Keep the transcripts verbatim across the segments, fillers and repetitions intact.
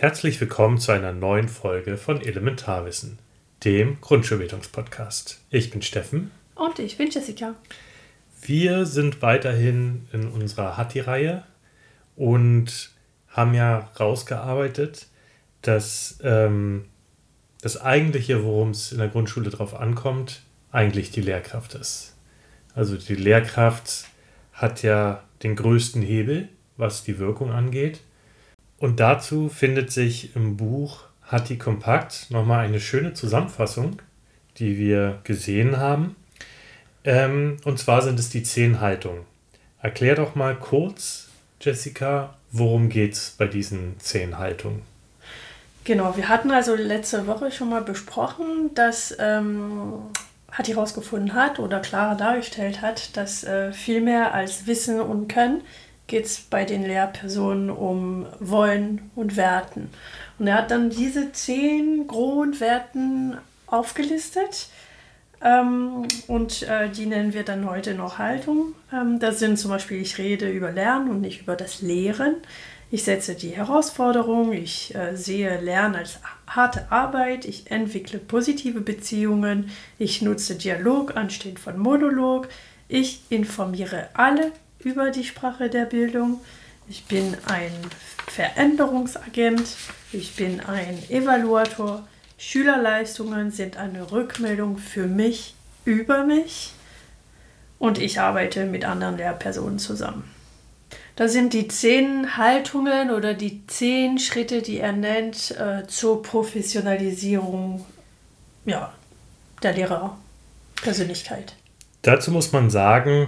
Herzlich willkommen zu einer neuen Folge von Elementarwissen, dem Grundschulbildungspodcast. Ich bin Steffen. Und ich bin Jessica. Wir sind weiterhin in unserer Hatti-Reihe und haben ja rausgearbeitet, dass ähm, das Eigentliche, worum es in der Grundschule drauf ankommt, eigentlich die Lehrkraft ist. Also die Lehrkraft hat ja den größten Hebel, was die Wirkung angeht. Und dazu findet sich im Buch Hatti Kompakt nochmal eine schöne Zusammenfassung, die wir gesehen haben. Ähm, und zwar sind es die zehn Haltungen. Erklär doch mal kurz, Jessica, worum geht es bei diesen zehn Haltungen? Genau, wir hatten also letzte Woche schon mal besprochen, dass ähm, Hatti herausgefunden hat oder klarer dargestellt hat, dass äh, viel mehr als Wissen und Können geht es bei den Lehrpersonen um Wollen und Werten. Und er hat dann diese zehn Grundwerten aufgelistet ähm, und äh, die nennen wir dann heute noch Haltung. Ähm, das sind zum Beispiel, ich rede über Lernen und nicht über das Lehren. Ich setze die Herausforderung, ich äh, sehe Lernen als harte Arbeit, ich entwickle positive Beziehungen, ich nutze Dialog anstelle von Monolog, ich informiere alle über die Sprache der Bildung. Ich bin ein Veränderungsagent, ich bin ein Evaluator. Schülerleistungen sind eine Rückmeldung für mich über mich und ich arbeite mit anderen Lehrpersonen zusammen. Das sind die zehn Haltungen oder die zehn Schritte, die er nennt, äh, zur Professionalisierung ja, der Lehrerpersönlichkeit. Dazu muss man sagen,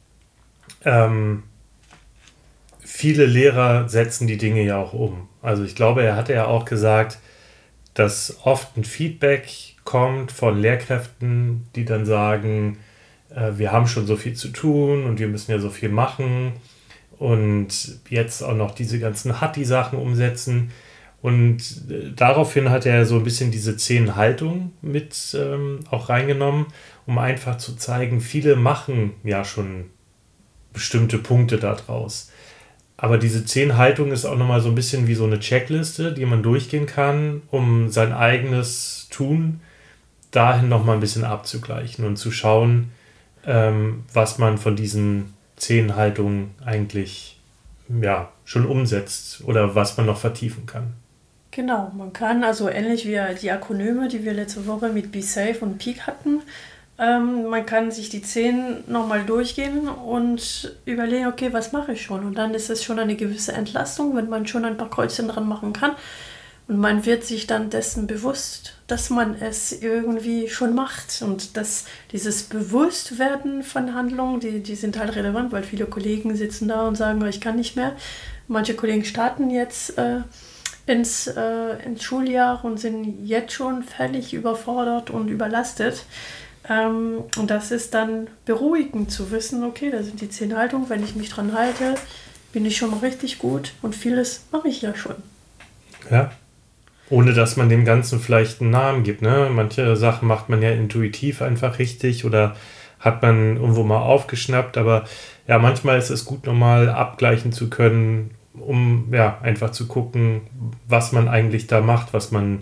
Ähm, viele Lehrer setzen die Dinge ja auch um. Also ich glaube, er hatte ja auch gesagt, dass oft ein Feedback kommt von Lehrkräften, die dann sagen, äh, wir haben schon so viel zu tun und wir müssen ja so viel machen und jetzt auch noch diese ganzen Hatti-Sachen umsetzen. Und äh, daraufhin hat er so ein bisschen diese zehn Haltungen mit ähm, auch reingenommen, um einfach zu zeigen, viele machen ja schon bestimmte Punkte daraus. Aber diese zehn Haltungen ist auch nochmal so ein bisschen wie so eine Checkliste, die man durchgehen kann, um sein eigenes Tun dahin nochmal ein bisschen abzugleichen und zu schauen, ähm, was man von diesen zehn Haltungen eigentlich ja, schon umsetzt oder was man noch vertiefen kann. Genau, man kann also ähnlich wie die Akronyme, die wir letzte Woche mit Be Safe und Peak hatten, Ähm, man kann sich die zehn nochmal durchgehen und überlegen, okay, was mache ich schon? Und dann ist es schon eine gewisse Entlastung, wenn man schon ein paar Kreuzchen dran machen kann. Und man wird sich dann dessen bewusst, dass man es irgendwie schon macht. Und dass dieses Bewusstwerden von Handlungen, die, die sind halt relevant, weil viele Kollegen sitzen da und sagen, ich kann nicht mehr. Manche Kollegen starten jetzt äh, ins, äh, ins Schuljahr und sind jetzt schon völlig überfordert und überlastet. Ähm, und das ist dann beruhigend zu wissen, okay, da sind die zehn Haltungen, wenn ich mich dran halte, bin ich schon mal richtig gut und vieles mache ich ja schon. Ja, ohne dass man dem Ganzen vielleicht einen Namen gibt, ne? Manche Sachen macht man ja intuitiv einfach richtig oder hat man irgendwo mal aufgeschnappt, aber ja, manchmal ist es gut, nochmal abgleichen zu können, um ja einfach zu gucken, was man eigentlich da macht, was man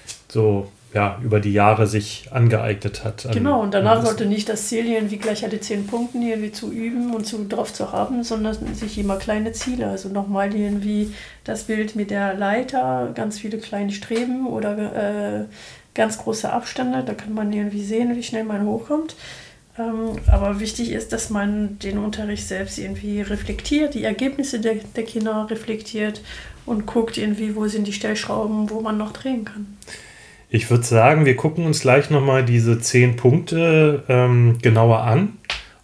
so ja, über die Jahre sich angeeignet hat. An, genau, und danach sollte nicht das Ziel irgendwie gleich alle zehn Punkten irgendwie zu üben und zu, drauf zu haben, sondern sich immer kleine Ziele. Also nochmal irgendwie das Bild mit der Leiter, ganz viele kleine Streben oder äh, ganz große Abstände. Da kann man irgendwie sehen, wie schnell man hochkommt. Ähm, aber wichtig ist, dass man den Unterricht selbst irgendwie reflektiert, die Ergebnisse der, der Kinder reflektiert und guckt irgendwie, wo sind die Stellschrauben, wo man noch drehen kann. Ich würde sagen, wir gucken uns gleich nochmal diese zehn Punkte ähm, genauer an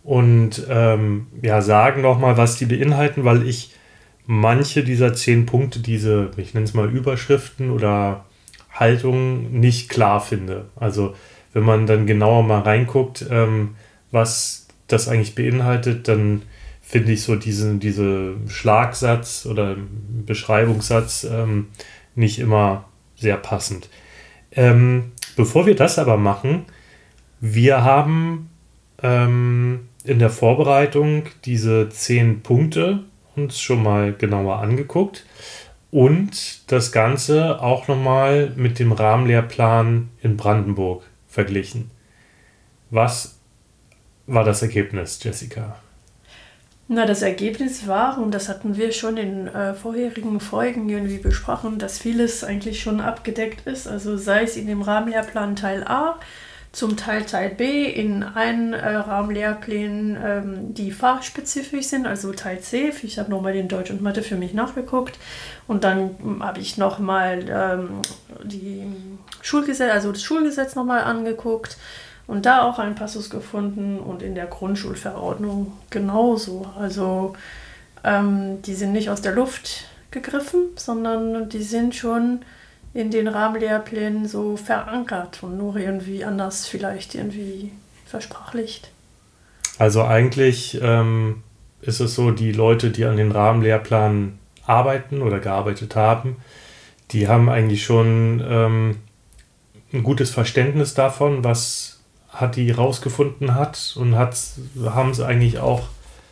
und ähm, ja, sagen nochmal, was die beinhalten, weil ich manche dieser zehn Punkte, diese, ich nenne es mal Überschriften oder Haltungen, nicht klar finde. Also wenn man dann genauer mal reinguckt, ähm, was das eigentlich beinhaltet, dann finde ich so diesen diese Schlagsatz oder Beschreibungssatz ähm, nicht immer sehr passend. Ähm, bevor wir das aber machen, wir haben ähm, in der Vorbereitung diese zehn Punkte uns schon mal genauer angeguckt und das Ganze auch nochmal mit dem Rahmenlehrplan in Brandenburg verglichen. Was war das Ergebnis, Jessica? Na, das Ergebnis war, und das hatten wir schon in äh, vorherigen Folgen irgendwie besprochen, dass vieles eigentlich schon abgedeckt ist. Also sei es in dem Rahmenlehrplan Teil A, zum Teil Teil B, in einen äh, Rahmenlehrplänen, ähm, die fachspezifisch sind, also Teil C. Ich habe nochmal den Deutsch und Mathe für mich nachgeguckt. Und dann ähm, habe ich nochmal ähm, die Schulgesetz, also das Schulgesetz nochmal angeguckt. Und da auch einen Passus gefunden und in der Grundschulverordnung genauso. Also ähm, die sind nicht aus der Luft gegriffen, sondern die sind schon in den Rahmenlehrplänen so verankert und nur irgendwie anders vielleicht irgendwie versprachlicht. Also eigentlich ähm, ist es so, die Leute, die an den Rahmenlehrplan arbeiten oder gearbeitet haben, die haben eigentlich schon ähm, ein gutes Verständnis davon, was Hatti rausgefunden hat und haben es eigentlich auch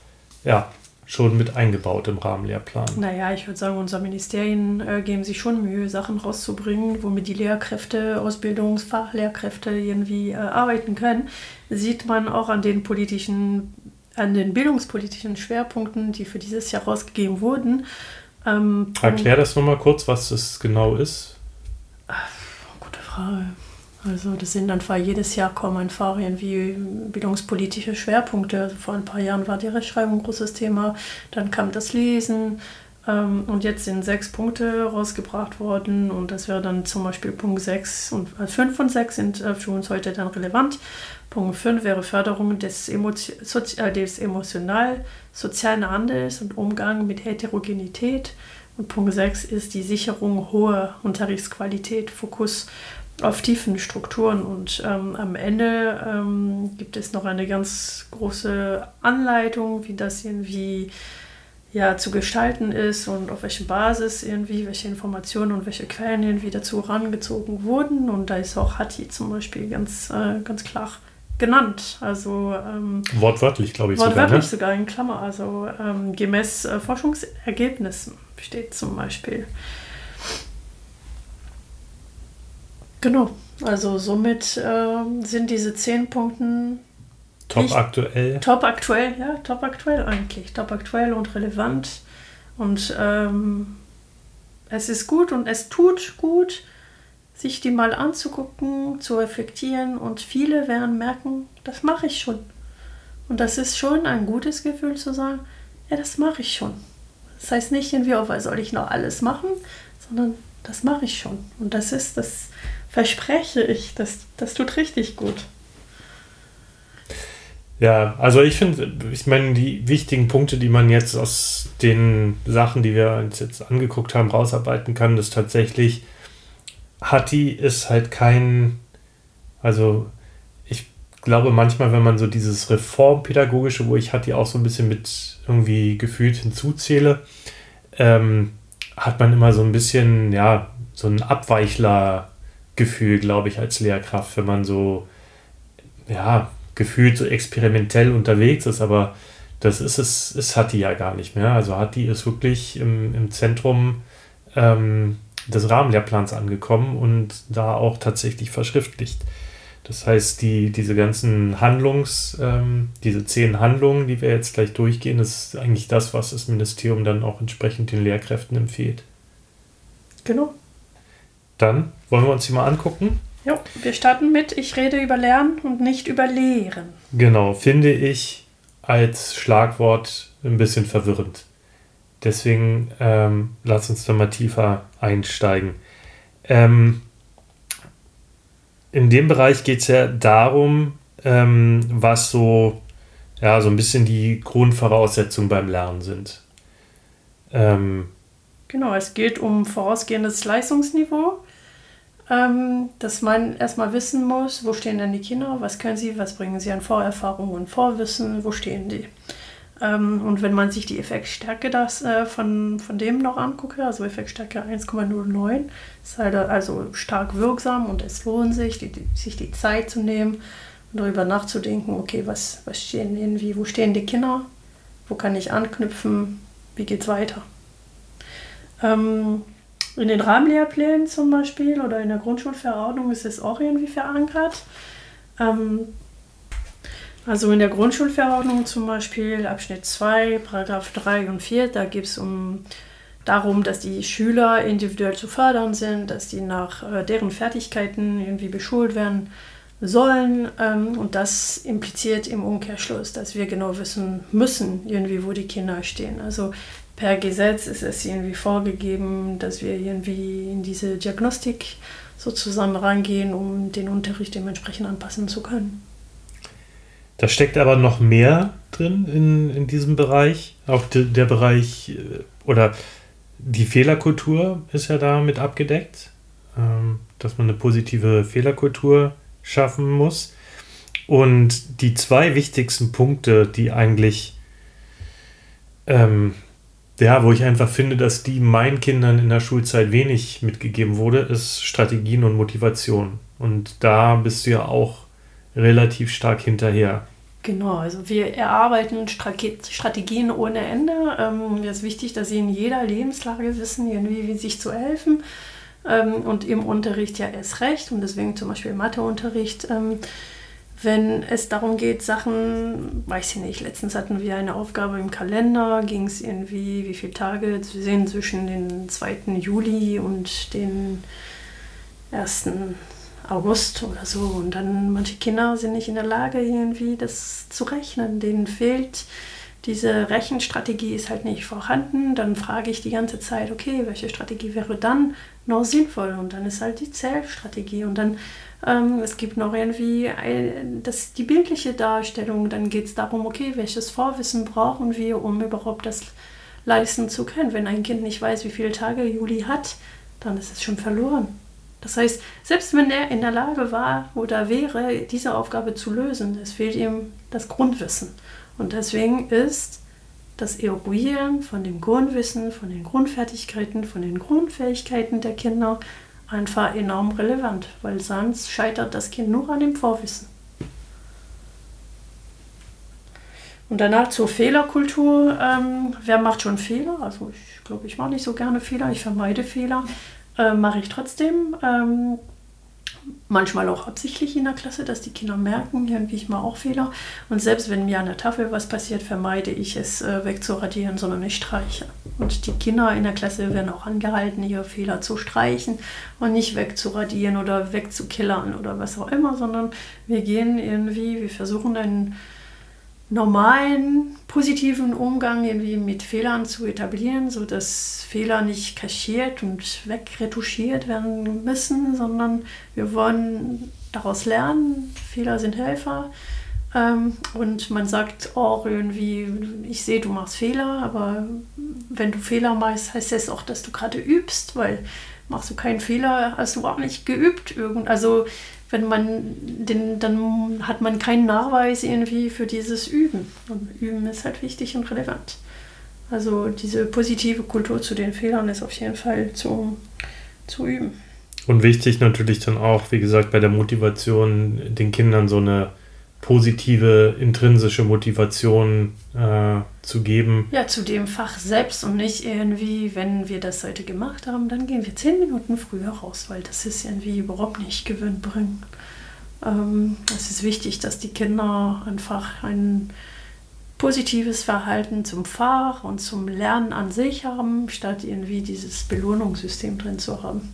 ja, schon mit eingebaut im Rahmenlehrplan. Naja, ich würde sagen, unsere Ministerien äh, geben sich schon Mühe, Sachen rauszubringen, womit die Lehrkräfte, Ausbildungsfachlehrkräfte irgendwie äh, arbeiten können. Sieht man auch an den politischen, an den bildungspolitischen Schwerpunkten, die für dieses Jahr rausgegeben wurden. Ähm, Erklär das nochmal kurz, was das genau ist. Ach, gute Frage. Also das sind einfach, jedes Jahr kommen einfach irgendwie bildungspolitische Schwerpunkte. Also vor ein paar Jahren war die Rechtschreibung ein großes Thema, dann kam das Lesen ähm, und jetzt sind sechs Punkte rausgebracht worden und das wäre dann zum Beispiel Punkt sechs und äh, fünf und sechs sind äh, für uns heute dann relevant. Punkt fünf wäre Förderung des, Emotio- Sozi- äh, des emotional-sozialen Handels und Umgang mit Heterogenität. Und Punkt sechs ist die Sicherung hoher Unterrichtsqualität, Fokus auf tiefen Strukturen und ähm, am Ende ähm, gibt es noch eine ganz große Anleitung, wie das irgendwie ja, zu gestalten ist und auf welche Basis irgendwie, welche Informationen und welche Quellen irgendwie dazu herangezogen wurden und da ist auch Hatti zum Beispiel ganz, äh, ganz klar genannt, also ähm, wortwörtlich glaube ich wortwörtlich sogar, ne? sogar in Klammer, also ähm, gemäß äh, Forschungsergebnissen steht zum Beispiel. Genau, also somit ähm, sind diese zehn Punkte top aktuell. Top aktuell, ja, top aktuell eigentlich. Top aktuell und relevant. Und ähm, es ist gut und es tut gut, sich die mal anzugucken, zu reflektieren und viele werden merken, das mache ich schon. Und das ist schon ein gutes Gefühl zu sagen, ja, das mache ich schon. Das heißt nicht irgendwie, oh, was soll ich noch alles machen, sondern das mache ich schon. Und das ist das verspreche ich, das, das tut richtig gut. Ja, also ich finde, ich meine, die wichtigen Punkte, die man jetzt aus den Sachen, die wir uns jetzt angeguckt haben, rausarbeiten kann, ist tatsächlich, Hatti ist halt kein, also ich glaube manchmal, wenn man so dieses Reformpädagogische, wo ich Hatti auch so ein bisschen mit irgendwie gefühlt hinzuzähle, ähm, hat man immer so ein bisschen, ja, so ein Abweichler Gefühl, glaube ich, als Lehrkraft, wenn man so, ja, gefühlt so experimentell unterwegs ist, aber das ist es, ist Hatti ja gar nicht mehr. Also Hatti ist wirklich im, im Zentrum ähm, des Rahmenlehrplans angekommen und da auch tatsächlich verschriftlicht. Das heißt, die, diese ganzen Handlungs, ähm, diese zehn Handlungen, die wir jetzt gleich durchgehen, ist eigentlich das, was das Ministerium dann auch entsprechend den Lehrkräften empfiehlt. Genau. Dann wollen wir uns die mal angucken. Ja, wir starten mit Ich rede über Lernen und nicht über Lehren. Genau, finde ich als Schlagwort ein bisschen verwirrend. Deswegen ähm, lass uns da mal tiefer einsteigen. Ähm, in dem Bereich geht es ja darum, ähm, was so, ja, so ein bisschen die Grundvoraussetzungen beim Lernen sind. Ähm, genau, es geht um vorausgehendes Leistungsniveau. Dass man erstmal wissen muss, wo stehen denn die Kinder, was können sie, was bringen sie an Vorerfahrungen und Vorwissen, wo stehen die. Und wenn man sich die Effektstärke das, von, von dem noch anguckt, also Effektstärke eins Komma null neun, ist halt also stark wirksam und es lohnt sich, die, die, sich die Zeit zu nehmen und darüber nachzudenken, okay, was, was stehen irgendwie, wo stehen die Kinder, wo kann ich anknüpfen, wie geht's weiter. Ähm, in den Rahmenlehrplänen zum Beispiel oder in der Grundschulverordnung ist es auch irgendwie verankert. Ähm, also in der Grundschulverordnung zum Beispiel Abschnitt zwei, Paragraph drei und vier, da geht es um darum, dass die Schüler individuell zu fördern sind, dass die nach äh, deren Fertigkeiten irgendwie beschult werden sollen. Ähm, und das impliziert im Umkehrschluss, dass wir genau wissen müssen, irgendwie, wo die Kinder stehen. Also per Gesetz ist es irgendwie vorgegeben, dass wir irgendwie in diese Diagnostik so zusammen rangehen, um den Unterricht dementsprechend anpassen zu können. Da steckt aber noch mehr drin in, in diesem Bereich. Auch de, der Bereich oder die Fehlerkultur ist ja damit abgedeckt, ähm, dass man eine positive Fehlerkultur schaffen muss. Und die zwei wichtigsten Punkte, die eigentlich, ähm, ja, wo ich einfach finde, dass die meinen Kindern in der Schulzeit wenig mitgegeben wurde, ist Strategien und Motivation. Und da bist du ja auch relativ stark hinterher. Genau, also wir erarbeiten Strategien ohne Ende. Ähm, es ist wichtig, dass sie in jeder Lebenslage wissen, irgendwie, wie sich zu helfen. Ähm, und im Unterricht ja erst recht. Und deswegen zum Beispiel im Matheunterricht, ähm, wenn es darum geht, Sachen, weiß ich nicht, letztens hatten wir eine Aufgabe im Kalender, ging es irgendwie, wie viele Tage zu sehen zwischen den zweiten Juli und den ersten August oder so. Und dann manche Kinder sind nicht in der Lage, irgendwie das zu rechnen. Denen fehlt diese Rechenstrategie, ist halt nicht vorhanden. Dann frage ich die ganze Zeit, okay, welche Strategie wäre dann noch sinnvoll? Und dann ist halt die Zählstrategie. Und dann ähm, es gibt noch irgendwie ein, das, die bildliche Darstellung. Dann geht es darum, okay, welches Vorwissen brauchen wir, um überhaupt das leisten zu können. Wenn ein Kind nicht weiß, wie viele Tage Juli hat, dann ist es schon verloren. Das heißt, selbst wenn er in der Lage war oder wäre, diese Aufgabe zu lösen, es fehlt ihm das Grundwissen. Und deswegen ist das Eruieren von dem Grundwissen, von den Grundfertigkeiten, von den Grundfähigkeiten der Kinder einfach enorm relevant, weil sonst scheitert das Kind nur an dem Vorwissen. Und danach zur Fehlerkultur. Ähm, wer macht schon Fehler? Also ich glaube, ich mache nicht so gerne Fehler, ich vermeide Fehler. Äh, mache ich trotzdem. Ähm, manchmal auch absichtlich in der Klasse, dass die Kinder merken, irgendwie ich mache auch Fehler. Und selbst wenn mir an der Tafel was passiert, vermeide ich es äh, wegzuradieren, sondern ich streiche. Und die Kinder in der Klasse werden auch angehalten, ihre Fehler zu streichen und nicht wegzuradieren oder wegzukillern oder was auch immer, sondern wir gehen irgendwie, wir versuchen einen normalen, positiven Umgang irgendwie mit Fehlern zu etablieren, sodass Fehler nicht kaschiert und wegretuschiert werden müssen, sondern wir wollen daraus lernen. Fehler sind Helfer. Ähm, und man sagt auch irgendwie, ich sehe, du machst Fehler, aber wenn du Fehler machst, heißt das auch, dass du gerade übst, weil machst du keinen Fehler, hast du auch nicht geübt. Irgend, also wenn man den, dann hat man keinen Nachweis irgendwie für dieses Üben. Und Üben ist halt wichtig und relevant. Also diese positive Kultur zu den Fehlern ist auf jeden Fall zu, zu üben. Und wichtig natürlich dann auch, wie gesagt, bei der Motivation den Kindern so eine positive, intrinsische Motivation äh, zu geben. Ja, zu dem Fach selbst und nicht irgendwie, wenn wir das heute gemacht haben, dann gehen wir zehn Minuten früher raus, weil das ist irgendwie überhaupt nicht gewinnbringend. Ähm, es ist wichtig, dass die Kinder einfach ein positives Verhalten zum Fach und zum Lernen an sich haben, statt irgendwie dieses Belohnungssystem drin zu haben.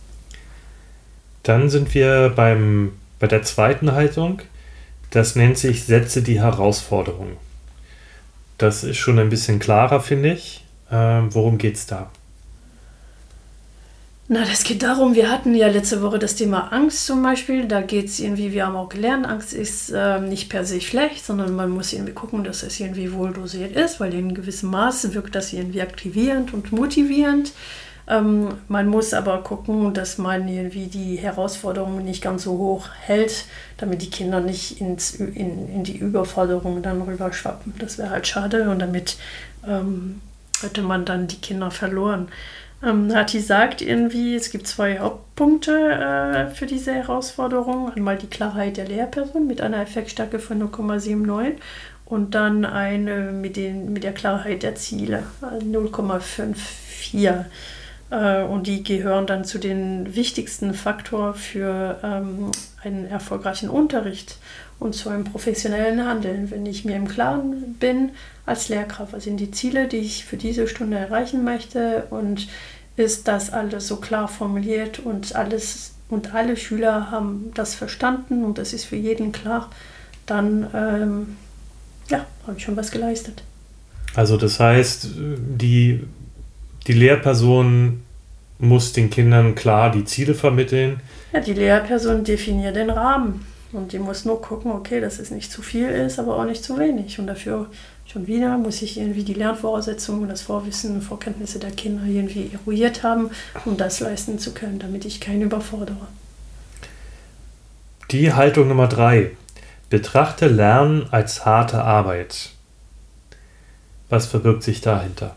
Dann sind wir beim, bei der zweiten Haltung. Das nennt sich Setze die Herausforderung. Das ist schon ein bisschen klarer, finde ich. Ähm, worum geht es da? Na, das geht darum, wir hatten ja letzte Woche das Thema Angst zum Beispiel. Da geht es irgendwie, wir haben auch gelernt, Angst ist äh, nicht per se schlecht, sondern man muss irgendwie gucken, dass es irgendwie wohl dosiert ist, weil in gewissem Maße wirkt das irgendwie aktivierend und motivierend. Ähm, man muss aber gucken, dass man irgendwie die Herausforderungen nicht ganz so hoch hält, damit die Kinder nicht ins, in, in die Überforderung dann rüberschwappen. Das wäre halt schade und damit ähm, hätte man dann die Kinder verloren. Ähm, Hatti sagt irgendwie, es gibt zwei Hauptpunkte äh, für diese Herausforderung. Einmal die Klarheit der Lehrperson mit einer Effektstärke von null Komma neunundsiebzig und dann eine mit, den, mit der Klarheit der Ziele, null Komma fünfundvierzig vier. Äh, und die gehören dann zu den wichtigsten Faktoren für ähm, einen erfolgreichen Unterricht und zu einem professionellen Handeln. Wenn ich mir im Klaren bin als Lehrkraft, was sind die Ziele, die ich für diese Stunde erreichen möchte, und ist das alles so klar formuliert und alles und alle Schüler haben das verstanden und das ist für jeden klar, dann ähm, ja, habe ich schon was geleistet. Also das heißt, die, die Lehrperson muss den Kindern klar die Ziele vermitteln. Ja, die Lehrperson definiert den Rahmen und die muss nur gucken, okay, dass es nicht zu viel ist, aber auch nicht zu wenig. Und dafür schon wieder muss ich irgendwie die Lernvoraussetzungen, das Vorwissen, Vorkenntnisse der Kinder irgendwie eruiert haben, um das leisten zu können, damit ich keinen überfordere. Die Haltung Nummer drei. Betrachte Lernen als harte Arbeit. Was verbirgt sich dahinter?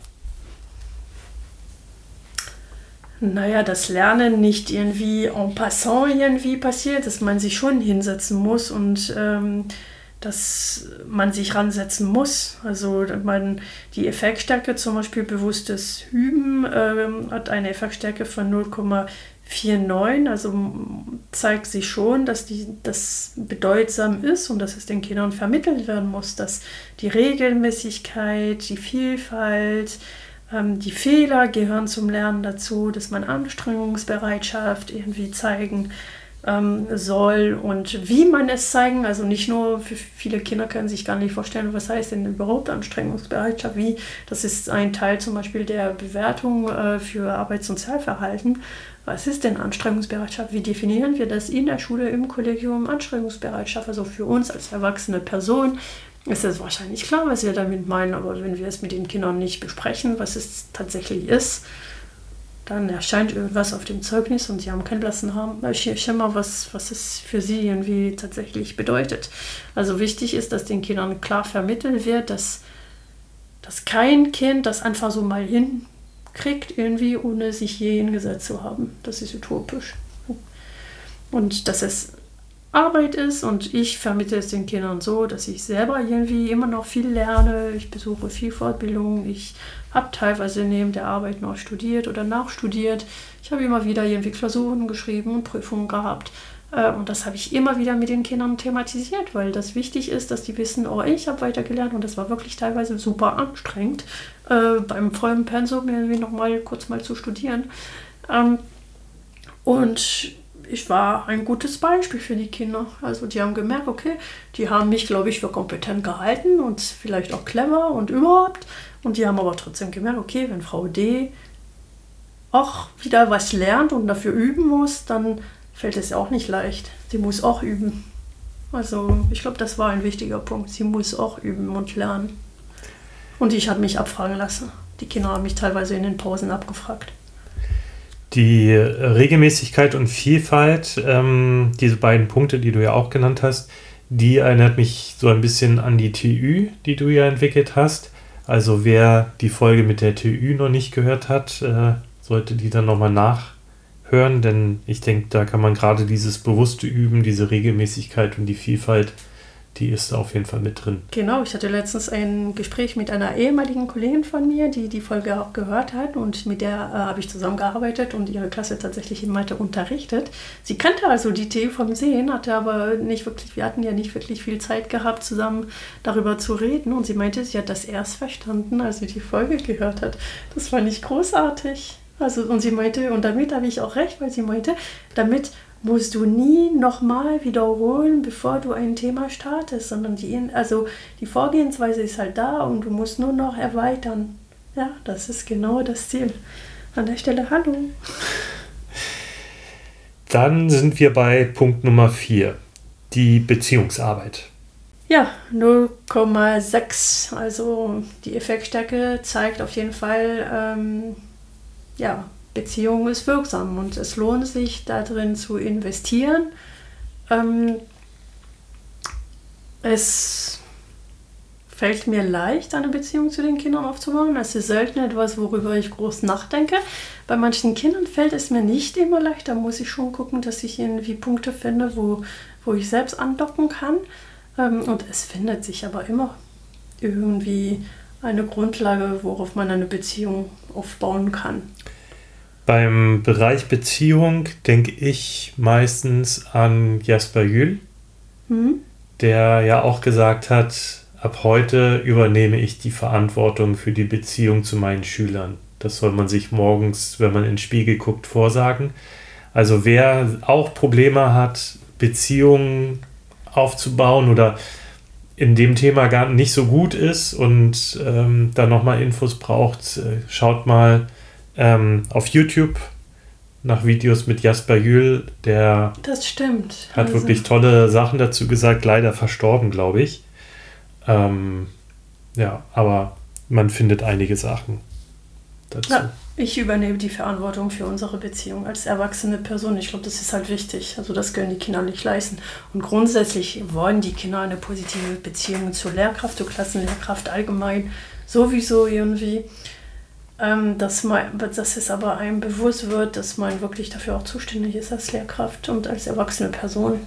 Naja, das Lernen nicht irgendwie en passant irgendwie passiert, dass man sich schon hinsetzen muss und ähm, dass man sich ransetzen muss. Also man, die Effektstärke, zum Beispiel bewusstes Üben, ähm, hat eine Effektstärke von null Komma neunundvierzig, also zeigt sich schon, dass die, das bedeutsam ist und dass es den Kindern vermittelt werden muss, dass die Regelmäßigkeit, die Vielfalt, ähm, die Fehler gehören zum Lernen dazu, dass man Anstrengungsbereitschaft irgendwie zeigen ähm, soll und wie man es zeigen, also nicht nur, für viele Kinder können sich gar nicht vorstellen, was heißt denn überhaupt Anstrengungsbereitschaft, wie, das ist ein Teil zum Beispiel der Bewertung äh, für Arbeitssozialverhalten. Was ist denn Anstrengungsbereitschaft? Wie definieren wir das in der Schule, im Kollegium? Anstrengungsbereitschaft, also für uns als erwachsene Person ist es wahrscheinlich klar, was wir damit meinen, aber wenn wir es mit den Kindern nicht besprechen, was es tatsächlich ist, dann erscheint irgendwas auf dem Zeugnis und sie haben kein blassen Schimmer, was, was es für sie irgendwie tatsächlich bedeutet. Also wichtig ist, dass den Kindern klar vermittelt wird, dass, dass kein Kind das einfach so mal hinkriegt, irgendwie, ohne sich je hingesetzt zu haben. Das ist utopisch. Und dass es Arbeit ist und ich vermittle es den Kindern so, dass ich selber irgendwie immer noch viel lerne. Ich besuche viel Fortbildung. Ich habe teilweise neben der Arbeit noch studiert oder nachstudiert. Ich habe immer wieder irgendwie Klausuren geschrieben und Prüfungen gehabt. Und das habe ich immer wieder mit den Kindern thematisiert, weil das wichtig ist, dass die wissen, oh, ich habe weitergelernt und das war wirklich teilweise super anstrengend, äh, beim vollen Pensum irgendwie nochmal kurz mal zu studieren. Ähm, und ich war ein gutes Beispiel für die Kinder. Also die haben gemerkt, okay, die haben mich, glaube ich, für kompetent gehalten und vielleicht auch clever und überhaupt. Und die haben aber trotzdem gemerkt, okay, wenn Frau D. auch wieder was lernt und dafür üben muss, dann fällt es auch nicht leicht. Sie muss auch üben. Also ich glaube, das war ein wichtiger Punkt. Sie muss auch üben und lernen. Und ich habe mich abfragen lassen. Die Kinder haben mich teilweise in den Pausen abgefragt. Die Regelmäßigkeit und Vielfalt, ähm, diese beiden Punkte, die du ja auch genannt hast, die erinnert mich so ein bisschen an die T Ü, die du ja entwickelt hast. Also wer die Folge mit der T Ü noch nicht gehört hat, äh, sollte die dann nochmal nachhören, denn ich denke, da kann man gerade dieses bewusste Üben, diese Regelmäßigkeit und die Vielfalt, die ist auf jeden Fall mit drin. Genau, ich hatte letztens ein Gespräch mit einer ehemaligen Kollegin von mir, die die Folge auch gehört hat und mit der äh, habe ich zusammengearbeitet und ihre Klasse tatsächlich in Mathe unterrichtet. Sie kannte also die T vom Sehen, hatte aber nicht wirklich, wir hatten ja nicht wirklich viel Zeit gehabt, zusammen darüber zu reden und sie meinte, sie hat das erst verstanden, als sie die Folge gehört hat. Das fand ich großartig. Also, und sie meinte, und damit habe ich auch recht, weil sie meinte, damit musst du nie nochmal wiederholen, bevor du ein Thema startest, sondern die, also die Vorgehensweise ist halt da und du musst nur noch erweitern. Ja, das ist genau das Ziel. An der Stelle, hallo. Dann sind wir bei Punkt Nummer vier, die Beziehungsarbeit. Ja, null Komma sechs, also die Effektstärke zeigt auf jeden Fall, ähm, ja, Beziehung ist wirksam und es lohnt sich, darin zu investieren. Ähm, es fällt mir leicht, eine Beziehung zu den Kindern aufzubauen. Es ist selten etwas, worüber ich groß nachdenke. Bei manchen Kindern fällt es mir nicht immer leicht. Da muss ich schon gucken, dass ich irgendwie Punkte finde, wo, wo ich selbst andocken kann. Ähm, und es findet sich aber immer irgendwie eine Grundlage, worauf man eine Beziehung aufbauen kann. Beim Bereich Beziehung denke ich meistens an Jasper Juhl, mhm. der ja auch gesagt hat, ab heute übernehme ich die Verantwortung für die Beziehung zu meinen Schülern. Das soll man sich morgens, wenn man in den Spiegel guckt, vorsagen. Also wer auch Probleme hat, Beziehungen aufzubauen oder in dem Thema gar nicht so gut ist und ähm, da nochmal Infos braucht, äh, schaut mal ähm, auf YouTube nach Videos mit Jasper Juhl. Der das stimmt. hat also. wirklich tolle Sachen dazu gesagt, leider verstorben, glaube ich. Ähm, ja, aber man findet einige Sachen dazu. Ja, ich übernehme die Verantwortung für unsere Beziehung als erwachsene Person. Ich glaube, das ist halt wichtig. Also das können die Kinder nicht leisten. Und grundsätzlich wollen die Kinder eine positive Beziehung zur Lehrkraft, zur Klassenlehrkraft allgemein sowieso irgendwie. Ähm, dass, man, dass es aber einem bewusst wird, dass man wirklich dafür auch zuständig ist als Lehrkraft und als erwachsene Person.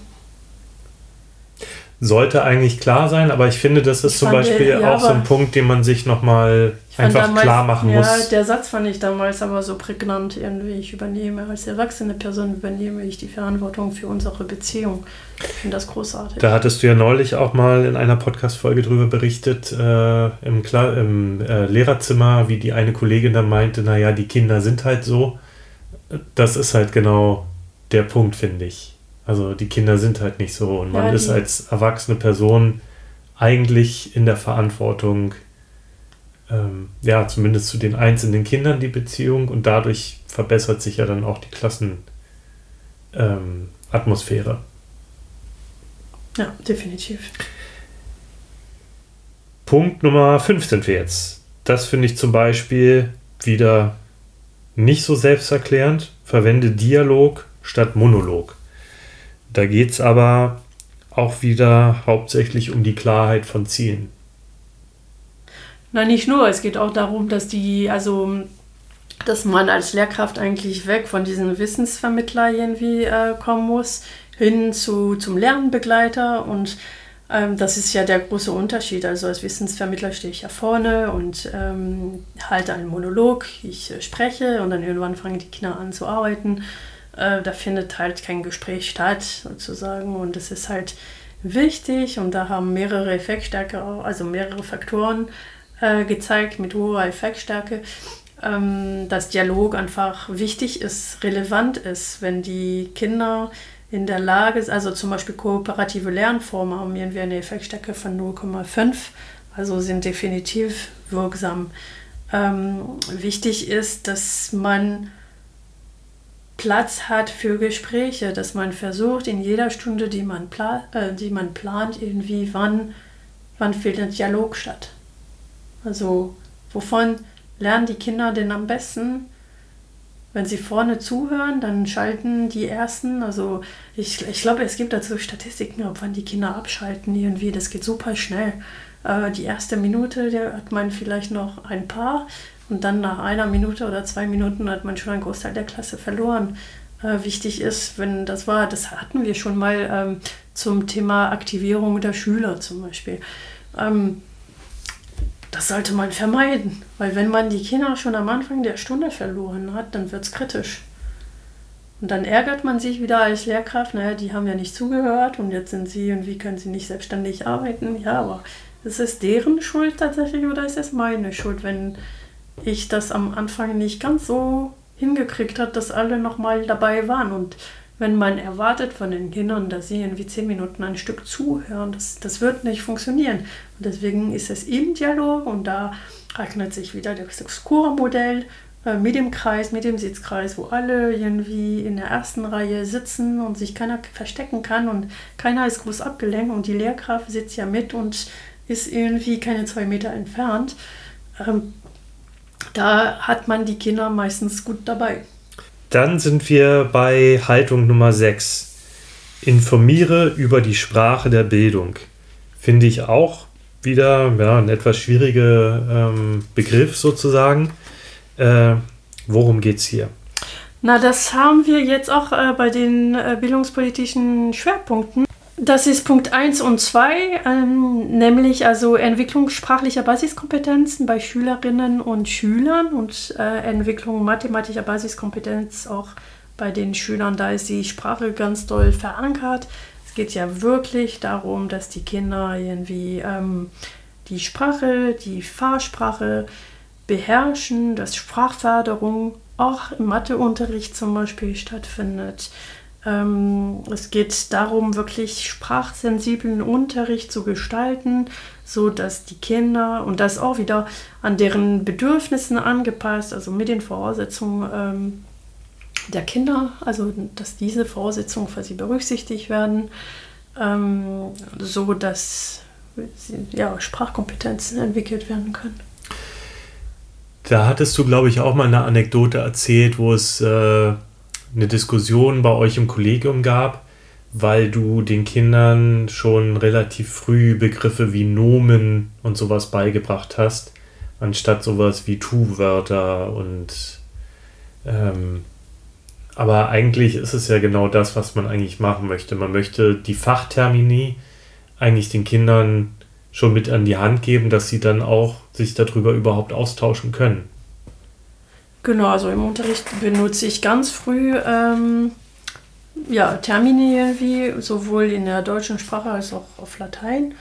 Sollte eigentlich klar sein, aber ich finde, das ist ich zum Beispiel den, ja, auch so ein Punkt, den man sich nochmal einfach damals, klar machen ja, muss. Ja, der Satz fand ich damals aber so prägnant irgendwie. Ich übernehme, als erwachsene Person übernehme ich die Verantwortung für unsere Beziehung. Ich finde das großartig. Da hattest du ja neulich auch mal in einer Podcast-Folge drüber berichtet, äh, im, Kla- im äh, Lehrerzimmer, wie die eine Kollegin dann meinte, naja, die Kinder sind halt so. Das ist halt genau der Punkt, finde ich. Also die Kinder sind halt nicht so und man ja, ist als erwachsene Person eigentlich in der Verantwortung, ähm, ja, zumindest zu den einzelnen Kindern die Beziehung und dadurch verbessert sich ja dann auch die Klassenatmosphäre. Ähm, ja, definitiv. Punkt Nummer fünf sind wir jetzt. Das finde ich zum Beispiel wieder nicht so selbsterklärend. Verwende Dialog statt Monolog. Da geht es aber auch wieder hauptsächlich um die Klarheit von Zielen. Nein, nicht nur. Es geht auch darum, dass die, also dass man als Lehrkraft eigentlich weg von diesem Wissensvermittler irgendwie äh, kommen muss, hin zu, zum Lernbegleiter. Und ähm, das ist ja der große Unterschied. Also als Wissensvermittler stehe ich ja vorne und ähm, halte einen Monolog. Ich äh, spreche und dann irgendwann fangen die Kinder an zu arbeiten. Da findet halt kein Gespräch statt, sozusagen. Und es ist halt wichtig. Und da haben mehrere Effektstärke, also mehrere Faktoren äh, gezeigt mit hoher Effektstärke, ähm, dass Dialog einfach wichtig ist, relevant ist, wenn die Kinder in der Lage sind, also zum Beispiel kooperative Lernformen haben irgendwie eine Effektstärke von null Komma fünf, also sind definitiv wirksam. Ähm, wichtig ist, dass man Platz hat für Gespräche, dass man versucht, in jeder Stunde, die man, pla- äh, die man plant, irgendwie, wann, wann findet Dialog statt. Also, wovon lernen die Kinder denn am besten? Wenn sie vorne zuhören, dann schalten die Ersten, also ich, ich glaube, es gibt dazu Statistiken, ob wann die Kinder abschalten irgendwie, das geht super schnell. Äh, die erste Minute, da hat man vielleicht noch ein paar. Und dann nach einer Minute oder zwei Minuten hat man schon einen Großteil der Klasse verloren. Äh, wichtig ist, wenn das war, das hatten wir schon mal ähm, zum Thema Aktivierung der Schüler zum Beispiel. Ähm, das sollte man vermeiden, weil wenn man die Kinder schon am Anfang der Stunde verloren hat, dann wird es kritisch. Und dann ärgert man sich wieder als Lehrkraft, naja, die haben ja nicht zugehört und jetzt sind sie und wie können sie nicht selbstständig arbeiten? Ja, aber ist es deren Schuld tatsächlich oder ist es meine Schuld, wenn ich das am Anfang nicht ganz so hingekriegt habe, dass alle nochmal dabei waren. Und wenn man erwartet von den Kindern, dass sie irgendwie zehn Minuten ein Stück zuhören, das, das wird nicht funktionieren. Und deswegen ist es im Dialog und da eignet sich wieder das Skora-Modell äh, mit dem Kreis, mit dem Sitzkreis, wo alle irgendwie in der ersten Reihe sitzen und sich keiner verstecken kann und keiner ist groß abgelenkt und die Lehrkraft sitzt ja mit und ist irgendwie keine zwei Meter entfernt. Ähm, Da hat man die Kinder meistens gut dabei. Dann sind wir bei Haltung Nummer sechs. Informiere über die Sprache der Bildung. Finde ich auch wieder ja, ein etwas schwieriger ähm, Begriff sozusagen. Äh, worum geht es hier? Na, das haben wir jetzt auch äh, bei den äh, bildungspolitischen Schwerpunkten. Das ist Punkt eins und zwei, ähm, nämlich also Entwicklung sprachlicher Basiskompetenzen bei Schülerinnen und Schülern und äh, Entwicklung mathematischer Basiskompetenz auch bei den Schülern. Da ist die Sprache ganz doll verankert. Es geht ja wirklich darum, dass die Kinder irgendwie ähm, die Sprache, die Fachsprache beherrschen, dass Sprachförderung auch im Matheunterricht zum Beispiel stattfindet. Ähm, es geht darum, wirklich sprachsensiblen Unterricht zu gestalten, so dass die Kinder, und das auch wieder an deren Bedürfnissen angepasst, also mit den Voraussetzungen ähm, der Kinder, also dass diese Voraussetzungen für sie berücksichtigt werden, ähm, so dass ja, Sprachkompetenzen entwickelt werden können. Da hattest du, glaube ich, auch mal eine Anekdote erzählt, wo es äh eine Diskussion bei euch im Kollegium gab, weil du den Kindern schon relativ früh Begriffe wie Nomen und sowas beigebracht hast, anstatt sowas wie Tu-Wörter und ähm, aber eigentlich ist es ja genau das, was man eigentlich machen möchte. Man möchte die Fachtermini eigentlich den Kindern schon mit an die Hand geben, dass sie dann auch sich darüber überhaupt austauschen können. Genau, also im Unterricht benutze ich ganz früh ähm, ja, Termini irgendwie, sowohl in der deutschen Sprache als auch auf Latein,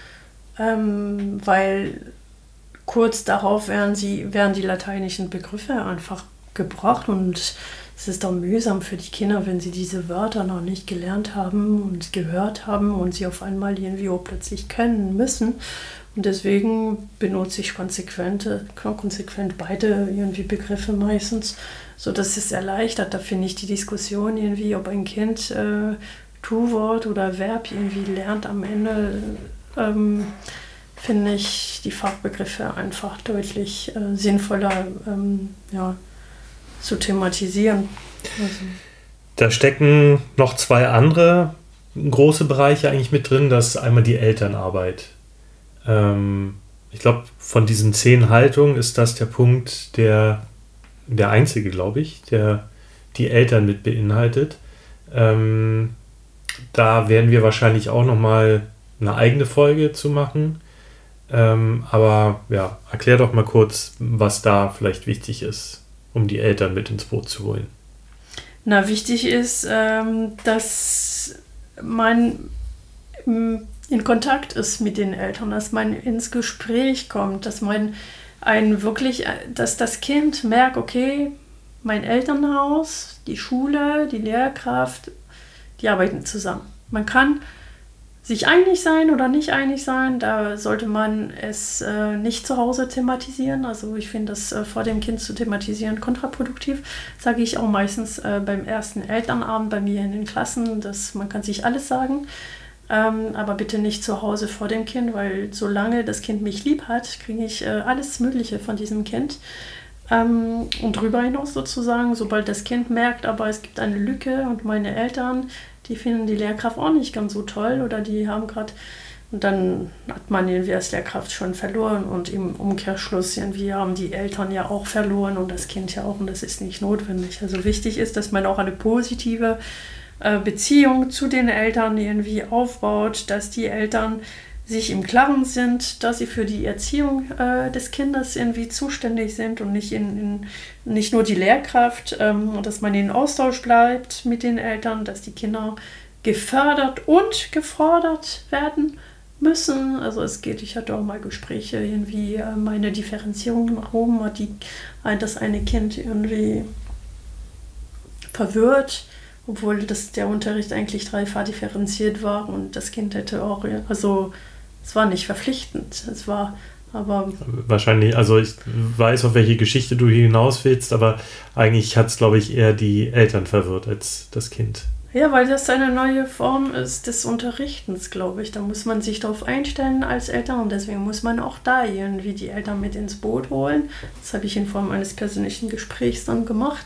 ähm, weil kurz darauf werden, sie, werden die lateinischen Begriffe einfach gebraucht und es ist dann mühsam für die Kinder, wenn sie diese Wörter noch nicht gelernt haben und gehört haben und sie auf einmal irgendwie auch plötzlich können müssen. Und deswegen benutze ich konsequent, konsequent beide irgendwie Begriffe meistens, sodass es erleichtert. Da finde ich die Diskussion irgendwie, ob ein Kind äh, Tu-Wort oder Verb irgendwie lernt am Ende, ähm, finde ich die Fachbegriffe einfach deutlich äh, sinnvoller ähm, ja, zu thematisieren. Also. Da stecken noch zwei andere große Bereiche eigentlich mit drin. Das ist einmal die Elternarbeit. Ähm, ich glaube, von diesen zehn Haltungen ist das der Punkt, der, der einzige, glaube ich, der die Eltern mit beinhaltet. Ähm, da werden wir wahrscheinlich auch nochmal eine eigene Folge zu machen. Ähm, aber ja, erklär doch mal kurz, was da vielleicht wichtig ist, um die Eltern mit ins Boot zu holen. Na, wichtig ist, ähm, dass man ähm, in Kontakt ist mit den Eltern, dass man ins Gespräch kommt, dass man ein wirklich, dass das Kind merkt, okay, mein Elternhaus, die Schule, die Lehrkraft, die arbeiten zusammen. Man kann sich einig sein oder nicht einig sein, da sollte man es äh, nicht zu Hause thematisieren. Also ich finde das äh, vor dem Kind zu thematisieren kontraproduktiv. Sage ich auch meistens äh, beim ersten Elternabend bei mir in den Klassen, dass man kann sich alles sagen. Ähm, aber bitte nicht zu Hause vor dem Kind, weil solange das Kind mich lieb hat, kriege ich äh, alles Mögliche von diesem Kind. Ähm, und darüber hinaus sozusagen, sobald das Kind merkt, aber es gibt eine Lücke und meine Eltern, die finden die Lehrkraft auch nicht ganz so toll oder die haben gerade, und dann hat man irgendwie als Lehrkraft schon verloren und im Umkehrschluss irgendwie haben die Eltern ja auch verloren und das Kind ja auch und das ist nicht notwendig. Also wichtig ist, dass man auch eine positive Beziehung zu den Eltern irgendwie aufbaut, dass die Eltern sich im Klaren sind, dass sie für die Erziehung äh, des Kindes irgendwie zuständig sind und nicht, in, in, nicht nur die Lehrkraft, ähm, dass man in Austausch bleibt mit den Eltern, dass die Kinder gefördert und gefordert werden müssen. Also es geht, ich hatte auch mal Gespräche, irgendwie äh, meine Differenzierung im Raum, die, das eine Kind irgendwie verwirrt, obwohl das, der Unterricht eigentlich dreifach differenziert war und das Kind hätte auch, also es war nicht verpflichtend, es war aber... Wahrscheinlich, also ich weiß, auf welche Geschichte du hinaus willst, aber eigentlich hat es, glaube ich, eher die Eltern verwirrt als das Kind. Ja, weil das eine neue Form ist des Unterrichtens, glaube ich. Da muss man sich darauf einstellen als Eltern und deswegen muss man auch da irgendwie die Eltern mit ins Boot holen. Das habe ich in Form eines persönlichen Gesprächs dann gemacht,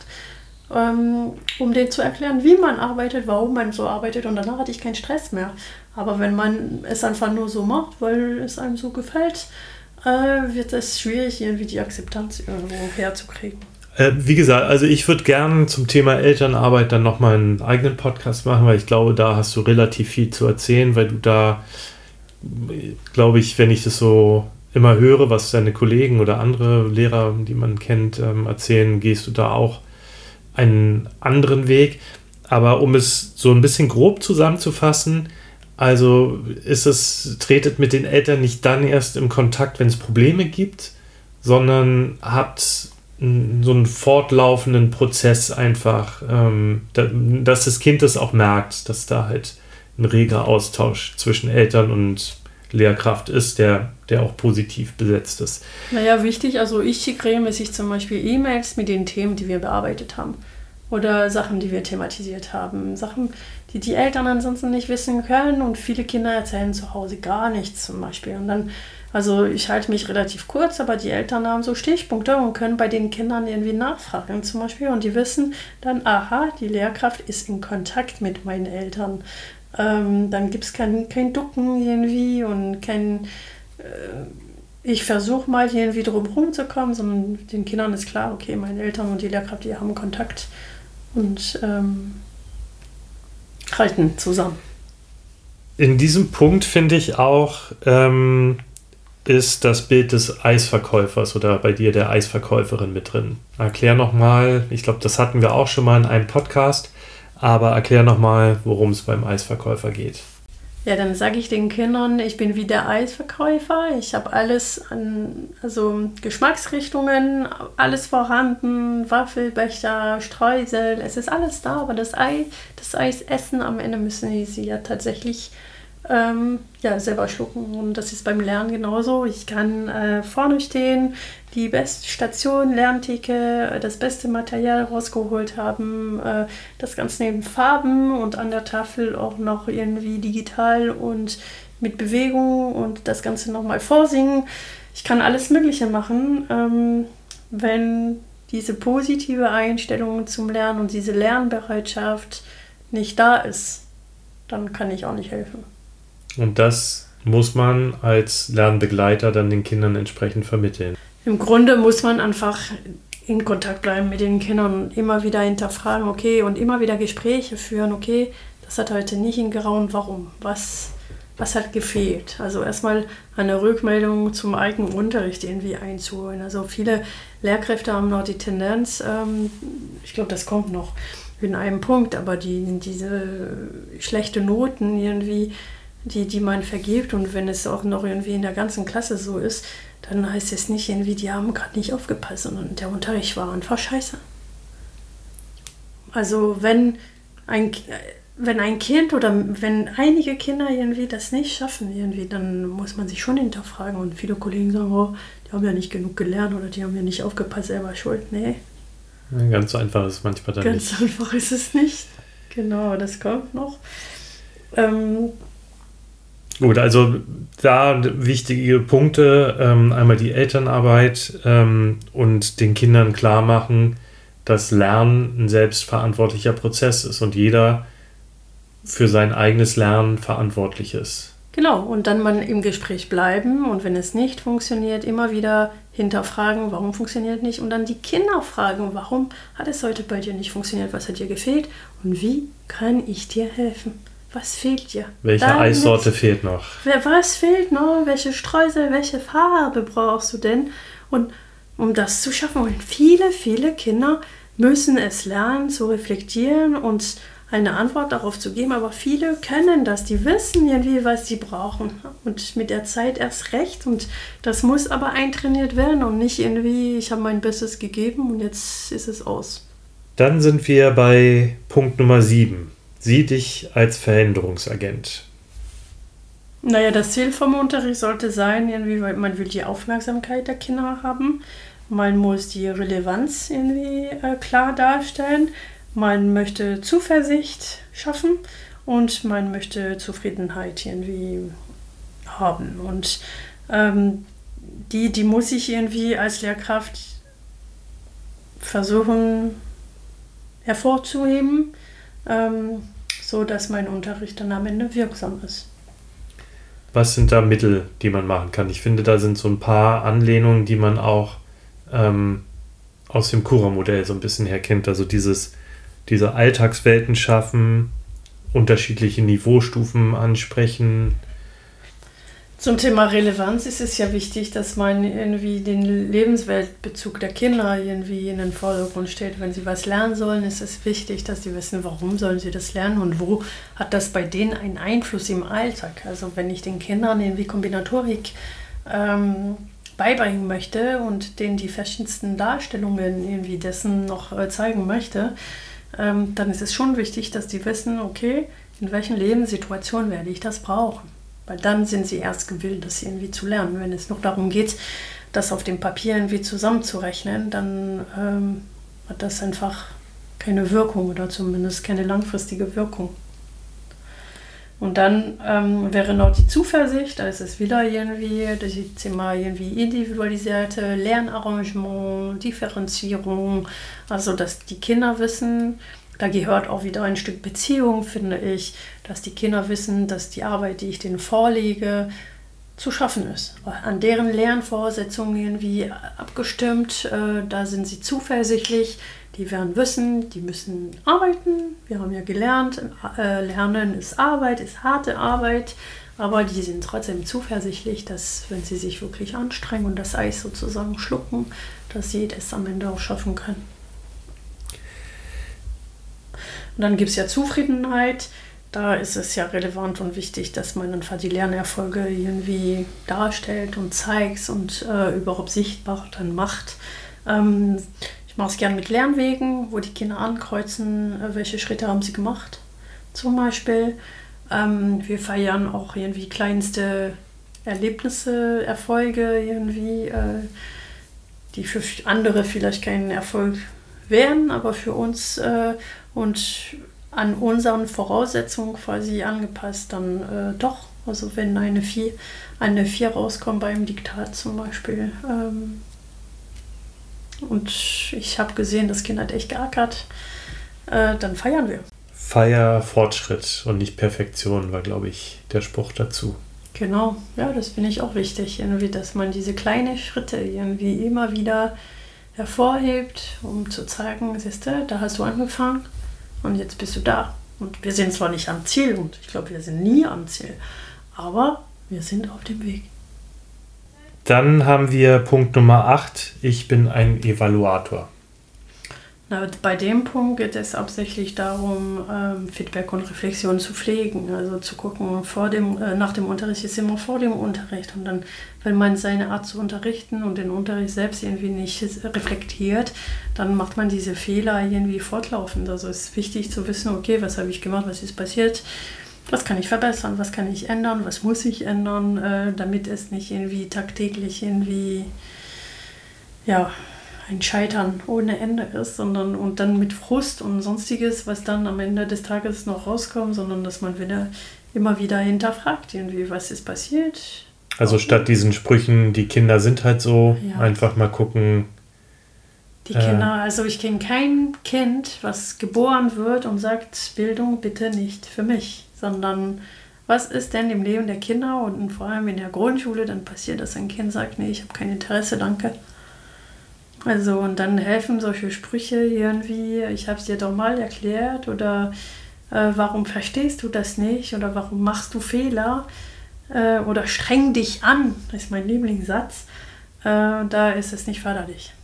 um denen zu erklären, wie man arbeitet, warum man so arbeitet und danach hatte ich keinen Stress mehr. Aber wenn man es einfach nur so macht, weil es einem so gefällt, äh, wird es schwierig, irgendwie die Akzeptanz irgendwo herzukriegen. Äh, wie gesagt, also ich würde gerne zum Thema Elternarbeit dann nochmal einen eigenen Podcast machen, weil ich glaube, da hast du relativ viel zu erzählen, weil du da, glaube ich, wenn ich das so immer höre, was deine Kollegen oder andere Lehrer, die man kennt, ähm, erzählen, gehst du da auch einen anderen Weg. Aber um es so ein bisschen grob zusammenzufassen, also ist es, tretet mit den Eltern nicht dann erst im Kontakt, wenn es Probleme gibt, sondern habt so einen fortlaufenden Prozess einfach, ähm, da, dass das Kind das auch merkt, dass da halt ein reger Austausch zwischen Eltern und Lehrkraft ist, der, der auch positiv besetzt ist. Naja, wichtig, also ich schicke regelmäßig zum Beispiel E-Mails mit den Themen, die wir bearbeitet haben. Oder Sachen, die wir thematisiert haben. Sachen, die die Eltern ansonsten nicht wissen können. Und viele Kinder erzählen zu Hause gar nichts zum Beispiel. Und dann, also ich halte mich relativ kurz, aber die Eltern haben so Stichpunkte und können bei den Kindern irgendwie nachfragen zum Beispiel. Und die wissen dann, aha, die Lehrkraft ist in Kontakt mit meinen Eltern. Ähm, dann gibt es kein, kein Ducken irgendwie und kein... Äh, ich versuche mal irgendwie drum rumzukommen, sondern den Kindern ist klar, okay, meine Eltern und die Lehrkraft, die haben Kontakt. Und ähm, halten zusammen. In diesem Punkt finde ich auch, ähm, ist das Bild des Eisverkäufers oder bei dir der Eisverkäuferin mit drin. Erklär nochmal, ich glaube, das hatten wir auch schon mal in einem Podcast, aber erklär nochmal, worum es beim Eisverkäufer geht. Ja, dann sage ich den Kindern, ich bin wie der Eisverkäufer. Ich habe alles an, also Geschmacksrichtungen, alles vorhanden, Waffelbecher, Streusel, es ist alles da, aber das Ei, das Eis essen, am Ende müssen sie ja tatsächlich ähm, ja, selber schlucken. Und das ist beim Lernen genauso. Ich kann äh, vorne stehen, die beste Station, Lerntheke, das beste Material rausgeholt haben, äh, das Ganze neben Farben und an der Tafel auch noch irgendwie digital und mit Bewegung und das Ganze nochmal vorsingen. Ich kann alles Mögliche machen, ähm, wenn diese positive Einstellung zum Lernen und diese Lernbereitschaft nicht da ist, dann kann ich auch nicht helfen. Und das muss man als Lernbegleiter dann den Kindern entsprechend vermitteln. Im Grunde muss man einfach in Kontakt bleiben mit den Kindern und immer wieder hinterfragen, okay, und immer wieder Gespräche führen, okay, das hat heute nicht hingehauen, warum? Was, was hat gefehlt? Also erstmal eine Rückmeldung zum eigenen Unterricht irgendwie einzuholen. Also viele Lehrkräfte haben noch die Tendenz, ähm, ich glaube, das kommt noch in einem Punkt, aber die, diese schlechte Noten irgendwie, die, die man vergibt und wenn es auch noch irgendwie in der ganzen Klasse so ist, dann heißt es nicht irgendwie, die haben gerade nicht aufgepasst, sondern der Unterricht war einfach scheiße. Also wenn ein, wenn ein Kind oder wenn einige Kinder irgendwie das nicht schaffen, irgendwie, dann muss man sich schon hinterfragen. Und viele Kollegen sagen, oh, die haben ja nicht genug gelernt oder die haben ja nicht aufgepasst, selber schuld. Nee. Ganz so einfach ist es manchmal dann Ganz nicht. Ganz einfach ist es nicht. Genau, das kommt noch. Ähm, Gut, also da wichtige Punkte, ähm, einmal die Elternarbeit ähm, und den Kindern klar machen, dass Lernen ein selbstverantwortlicher Prozess ist und jeder für sein eigenes Lernen verantwortlich ist. Genau, und dann mal im Gespräch bleiben und wenn es nicht funktioniert, immer wieder hinterfragen, warum funktioniert nicht und dann die Kinder fragen, warum hat es heute bei dir nicht funktioniert, was hat dir gefehlt und wie kann ich dir helfen? Was fehlt dir? Welche Damit, Eissorte fehlt noch? Was fehlt noch? Welche Streusel, welche Farbe brauchst du denn? Und um das zu schaffen, und viele, viele Kinder müssen es lernen, zu reflektieren und eine Antwort darauf zu geben, aber viele können das, die wissen irgendwie, was sie brauchen und mit der Zeit erst recht und das muss aber eintrainiert werden und nicht irgendwie, ich habe mein Bestes gegeben und jetzt ist es aus. Dann sind wir bei Punkt Nummer sieben. Sieh dich als Veränderungsagent. Naja, das Ziel vom Unterricht sollte sein, irgendwie, weil man will die Aufmerksamkeit der Kinder haben, man muss die Relevanz irgendwie äh, klar darstellen, man möchte Zuversicht schaffen und man möchte Zufriedenheit irgendwie haben. Und ähm, die, die muss ich irgendwie als Lehrkraft versuchen hervorzuheben, ähm, so dass mein Unterricht dann am Ende wirksam ist. Was sind da Mittel, die man machen kann? Ich finde, da sind so ein paar Anlehnungen, die man auch ähm, aus dem Cura-Modell so ein bisschen her kennt. Also dieses, diese Alltagswelten schaffen, unterschiedliche Niveaustufen ansprechen. Zum Thema Relevanz ist es ja wichtig, dass man irgendwie den Lebensweltbezug der Kinder irgendwie in den Vordergrund stellt. Wenn sie was lernen sollen, ist es wichtig, dass sie wissen, warum sollen sie das lernen und wo hat das bei denen einen Einfluss im Alltag. Also wenn ich den Kindern irgendwie Kombinatorik ähm, beibringen möchte und denen die verschiedensten Darstellungen irgendwie dessen noch äh, zeigen möchte, ähm, dann ist es schon wichtig, dass die wissen, okay, in welchen Lebenssituationen werde ich das brauchen. Weil dann sind sie erst gewillt, das irgendwie zu lernen. Wenn es noch darum geht, das auf dem Papier irgendwie zusammenzurechnen, dann ähm, hat das einfach keine Wirkung oder zumindest keine langfristige Wirkung. Und dann ähm, wäre noch die Zuversicht, da ist es wieder irgendwie, das ist immer irgendwie individualisierte Lernarrangement, Differenzierung, also dass die Kinder wissen, da gehört auch wieder ein Stück Beziehung, finde ich, dass die Kinder wissen, dass die Arbeit, die ich denen vorlege, zu schaffen ist. An deren Lernvoraussetzungen irgendwie abgestimmt, äh, da sind sie zuversichtlich, die werden wissen, die müssen arbeiten. Wir haben ja gelernt, äh, Lernen ist Arbeit, ist harte Arbeit, aber die sind trotzdem zuversichtlich, dass wenn sie sich wirklich anstrengen und das Eis sozusagen schlucken, dass sie das am Ende auch schaffen können. Und dann gibt es ja Zufriedenheit. Da ist es ja relevant und wichtig, dass man einfach die Lernerfolge irgendwie darstellt und zeigt und äh, überhaupt sichtbar dann macht. Ähm, ich mache es gerne mit Lernwegen, wo die Kinder ankreuzen, äh, welche Schritte haben sie gemacht. Zum Beispiel. Ähm, wir feiern auch irgendwie kleinste Erlebnisse, Erfolge irgendwie, äh, die für andere vielleicht kein Erfolg wären, aber für uns äh, und an unseren Voraussetzungen quasi angepasst, dann äh, doch. Also wenn eine vier, eine vier rauskommt beim Diktat zum Beispiel. Ähm, und ich habe gesehen, das Kind hat echt geackert, äh, dann feiern wir. Feier Fortschritt und nicht Perfektion war, glaube ich, der Spruch dazu. Genau, ja, das finde ich auch wichtig, irgendwie, dass man diese kleinen Schritte irgendwie immer wieder hervorhebt, um zu zeigen, siehst du, da hast du angefangen und jetzt bist du da. Und wir sind zwar nicht am Ziel und ich glaube, wir sind nie am Ziel, aber wir sind auf dem Weg. Dann haben wir Punkt Nummer acht, ich bin ein Evaluator. Na, bei dem Punkt geht es hauptsächlich darum, ähm, Feedback und Reflexion zu pflegen, also zu gucken, vor dem, äh, nach dem Unterricht ist immer vor dem Unterricht und dann, wenn man seine Art zu unterrichten und den Unterricht selbst irgendwie nicht reflektiert, dann macht man diese Fehler irgendwie fortlaufend. Also es ist wichtig zu wissen, okay, was habe ich gemacht, was ist passiert, was kann ich verbessern, was kann ich ändern, was muss ich ändern, äh, damit es nicht irgendwie tagtäglich irgendwie, ja, ein Scheitern ohne Ende ist, sondern und dann mit Frust und sonstiges, was dann am Ende des Tages noch rauskommt, sondern dass man wieder immer wieder hinterfragt, irgendwie, was ist passiert. Also statt diesen Sprüchen, die Kinder sind halt so, ja. Einfach mal gucken. Die Kinder, äh, also ich kenne kein Kind, was geboren wird und sagt, Bildung bitte nicht für mich, sondern was ist denn im Leben der Kinder und vor allem in der Grundschule dann passiert, dass ein Kind sagt, nee, ich habe kein Interesse, danke. Also und dann helfen solche Sprüche irgendwie, ich habe es dir doch mal erklärt oder äh, warum verstehst du das nicht oder warum machst du Fehler äh, oder streng dich an, das ist mein Lieblingssatz, äh, da ist es nicht förderlich.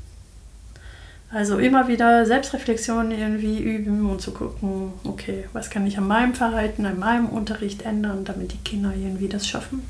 Also immer wieder Selbstreflexion irgendwie üben und zu gucken, okay, was kann ich an meinem Verhalten, an meinem Unterricht ändern, damit die Kinder irgendwie das schaffen.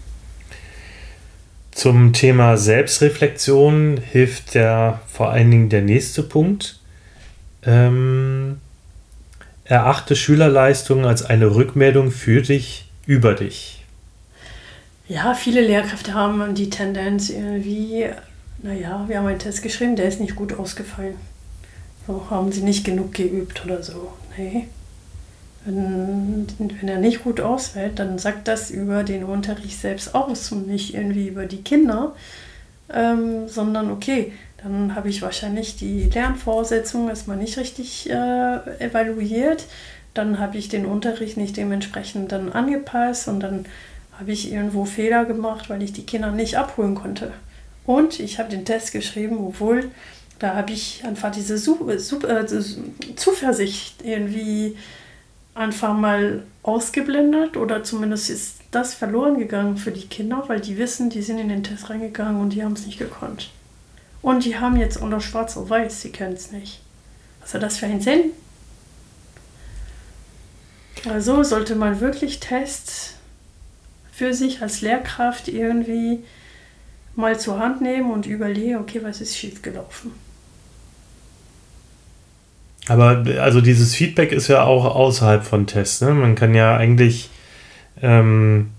Zum Thema Selbstreflexion hilft der, vor allen Dingen der nächste Punkt. Ähm, erachte Schülerleistungen als eine Rückmeldung für dich, über dich. Ja, viele Lehrkräfte haben die Tendenz irgendwie, naja, wir haben einen Test geschrieben, der ist nicht gut ausgefallen. So, haben sie nicht genug geübt oder so. Nee. Wenn, wenn er nicht gut ausfällt, dann sagt das über den Unterricht selbst aus und nicht irgendwie über die Kinder, ähm, sondern okay, dann habe ich wahrscheinlich die Lernvoraussetzungen erstmal nicht richtig äh, evaluiert, dann habe ich den Unterricht nicht dementsprechend dann angepasst und dann habe ich irgendwo Fehler gemacht, weil ich die Kinder nicht abholen konnte. Und ich habe den Test geschrieben, obwohl Da habe ich einfach diese Su Su äh, Zuversicht irgendwie einfach mal ausgeblendet oder zumindest ist das verloren gegangen für die Kinder, weil die wissen, die sind in den Test reingegangen und die haben es nicht gekonnt. Und die haben jetzt unter Schwarz auf Weiß, sie können es nicht. Was hat das für einen Sinn? Also sollte man wirklich Tests für sich als Lehrkraft irgendwie mal zur Hand nehmen und überlegen, okay, was ist schiefgelaufen? Aber also dieses Feedback ist ja auch außerhalb von Tests. Ne? Man kann ja eigentlich ähm,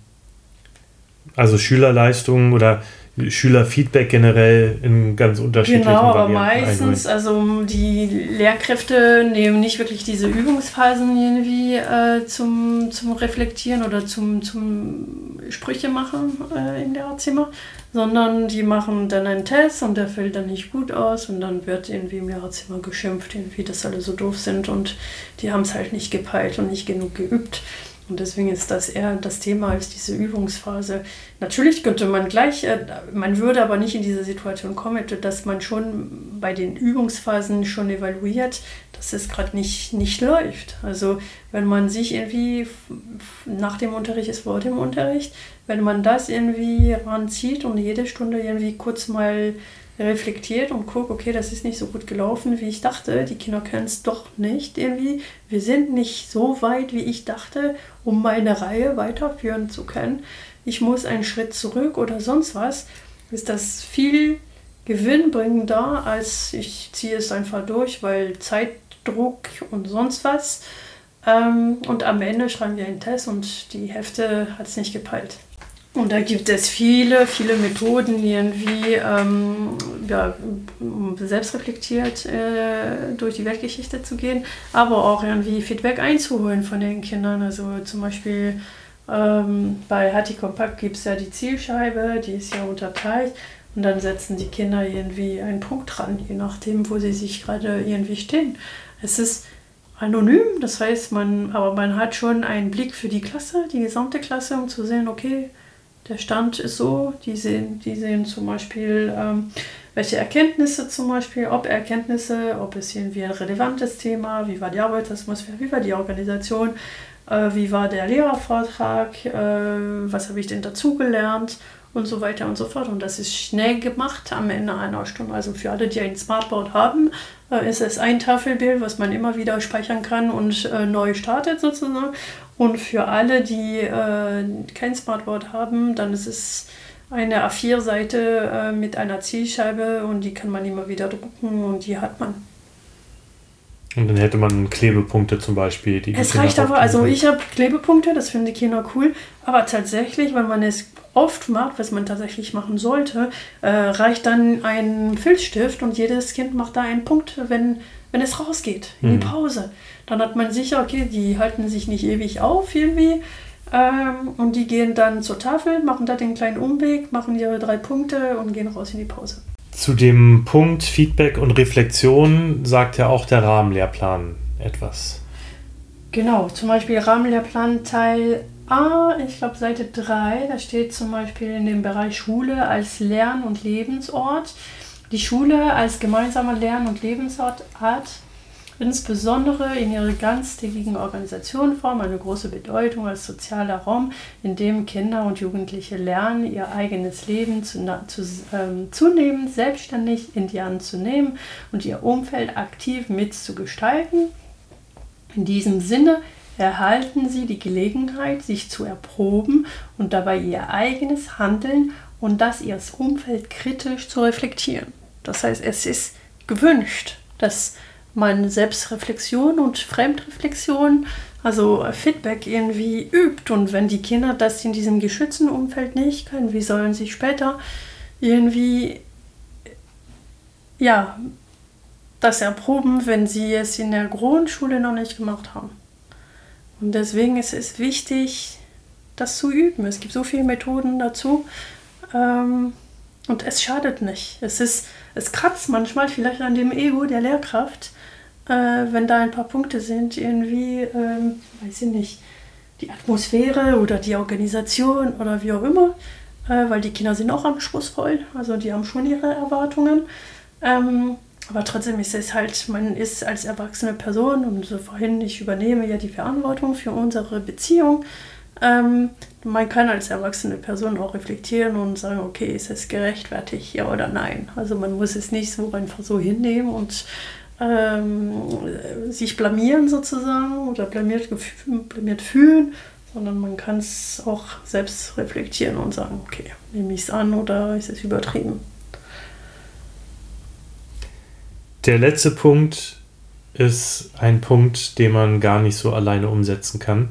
also Schülerleistungen oder Schülerfeedback generell in ganz unterschiedlichen Genau, aber Varianten meistens, einholen. also die Lehrkräfte nehmen nicht wirklich diese Übungsphasen irgendwie äh, zum, zum Reflektieren oder zum, zum Sprüche machen äh, im Lehrerzimmer, sondern die machen dann einen Test und der fällt dann nicht gut aus und dann wird irgendwie im Lehrerzimmer geschimpft, irgendwie, dass alle so doof sind und die haben es halt nicht gepeilt und nicht genug geübt. Und deswegen ist das eher das Thema als diese Übungsphase. Natürlich könnte man gleich, äh, man würde aber nicht in diese Situation kommen, dass man schon bei den Übungsphasen schon evaluiert, dass es gerade nicht, nicht läuft. Also wenn man sich irgendwie nach dem Unterricht ist vor dem Unterricht, wenn man das irgendwie ranzieht und jede Stunde irgendwie kurz mal reflektiert und guckt, okay, das ist nicht so gut gelaufen, wie ich dachte, die Kinder können es doch nicht irgendwie, wir sind nicht so weit, wie ich dachte, um meine Reihe weiterführen zu können. Ich muss einen Schritt zurück oder sonst was, ist das viel gewinnbringender, als ich ziehe es einfach durch, weil Zeitdruck und sonst was. Ähm, und am Ende schreiben wir einen Test und die Hälfte hat es nicht gepeilt. Und da gibt es viele, viele Methoden, irgendwie ähm, ja, selbstreflektiert äh, durch die Weltgeschichte zu gehen, aber auch irgendwie Feedback einzuholen von den Kindern. Also zum Beispiel ähm, bei Hattie Compact gibt es ja die Zielscheibe, die ist ja unterteilt und dann setzen die Kinder irgendwie einen Punkt dran, je nachdem, wo sie sich gerade irgendwie stehen. Es ist anonym, das heißt, man, aber man hat schon einen Blick für die Klasse, die gesamte Klasse, um zu sehen, okay, der Stand ist so, die sehen, die sehen zum Beispiel, ähm, welche Erkenntnisse zum Beispiel, ob Erkenntnisse, ob es irgendwie ein relevantes Thema, wie war die Arbeitsatmosphäre, wie war die Organisation, äh, wie war der Lehrervortrag, äh, was habe ich denn dazugelernt und so weiter und so fort. Und das ist schnell gemacht am Ende einer Stunde. Also für alle, die ein Smartboard haben, äh, ist es ein Tafelbild, was man immer wieder speichern kann und äh, neu startet sozusagen. Und für alle, die äh, kein Smartboard haben, dann ist es eine A vier Seite äh, mit einer Zielscheibe und die kann man immer wieder drucken und die hat man. Und dann hätte man Klebepunkte zum Beispiel. Die es reicht aber, also ich habe Klebepunkte, das finden die Kinder cool, aber tatsächlich, wenn man es oft macht, was man tatsächlich machen sollte, äh, reicht dann ein Filzstift und jedes Kind macht da einen Punkt, wenn, wenn es rausgeht, in die Pause. Dann hat man sicher, okay, die halten sich nicht ewig auf irgendwie ähm, und die gehen dann zur Tafel, machen da den kleinen Umweg, machen ihre drei Punkte und gehen raus in die Pause. Zu dem Punkt Feedback und Reflexion sagt ja auch der Rahmenlehrplan etwas. Genau, zum Beispiel Rahmenlehrplan Teil A, ich glaube Seite drei, da steht zum Beispiel in dem Bereich Schule als Lern- und Lebensort. Die Schule als gemeinsamer Lern- und Lebensort hat insbesondere in ihrer ganztägigen Organisationsform eine große Bedeutung als sozialer Raum, in dem Kinder und Jugendliche lernen, ihr eigenes Leben zu, zu, ähm, zunehmend selbstständig in die Hand zu nehmen und ihr Umfeld aktiv mitzugestalten. In diesem Sinne erhalten sie die Gelegenheit, sich zu erproben und dabei ihr eigenes Handeln und das ihres Umfeld kritisch zu reflektieren. Das heißt, es ist gewünscht, dass man Selbstreflexion und Fremdreflexion, also Feedback irgendwie übt. Und wenn die Kinder das in diesem geschützten Umfeld nicht können, wie sollen sie später irgendwie ja, das erproben, wenn sie es in der Grundschule noch nicht gemacht haben. Und deswegen ist es wichtig, das zu üben. Es gibt so viele Methoden dazu. Ähm, und es schadet nicht. Es ist, es kratzt manchmal vielleicht an dem Ego der Lehrkraft, äh, wenn da ein paar Punkte sind, irgendwie, ähm, weiß ich nicht, die Atmosphäre oder die Organisation oder wie auch immer, äh, weil die Kinder sind auch anspruchsvoll, also die haben schon ihre Erwartungen. Ähm, Aber trotzdem ist es halt, man ist als erwachsene Person und so vorhin, ich übernehme ja die Verantwortung für unsere Beziehung. Ähm, man kann als erwachsene Person auch reflektieren und sagen, okay, ist es gerechtfertigt, ja oder nein. Also man muss es nicht so einfach so hinnehmen und ähm, sich blamieren sozusagen oder blamiert, blamiert fühlen, sondern man kann es auch selbst reflektieren und sagen, okay, nehme ich es an oder ist es übertrieben. Der letzte Punkt ist ein Punkt, den man gar nicht so alleine umsetzen kann,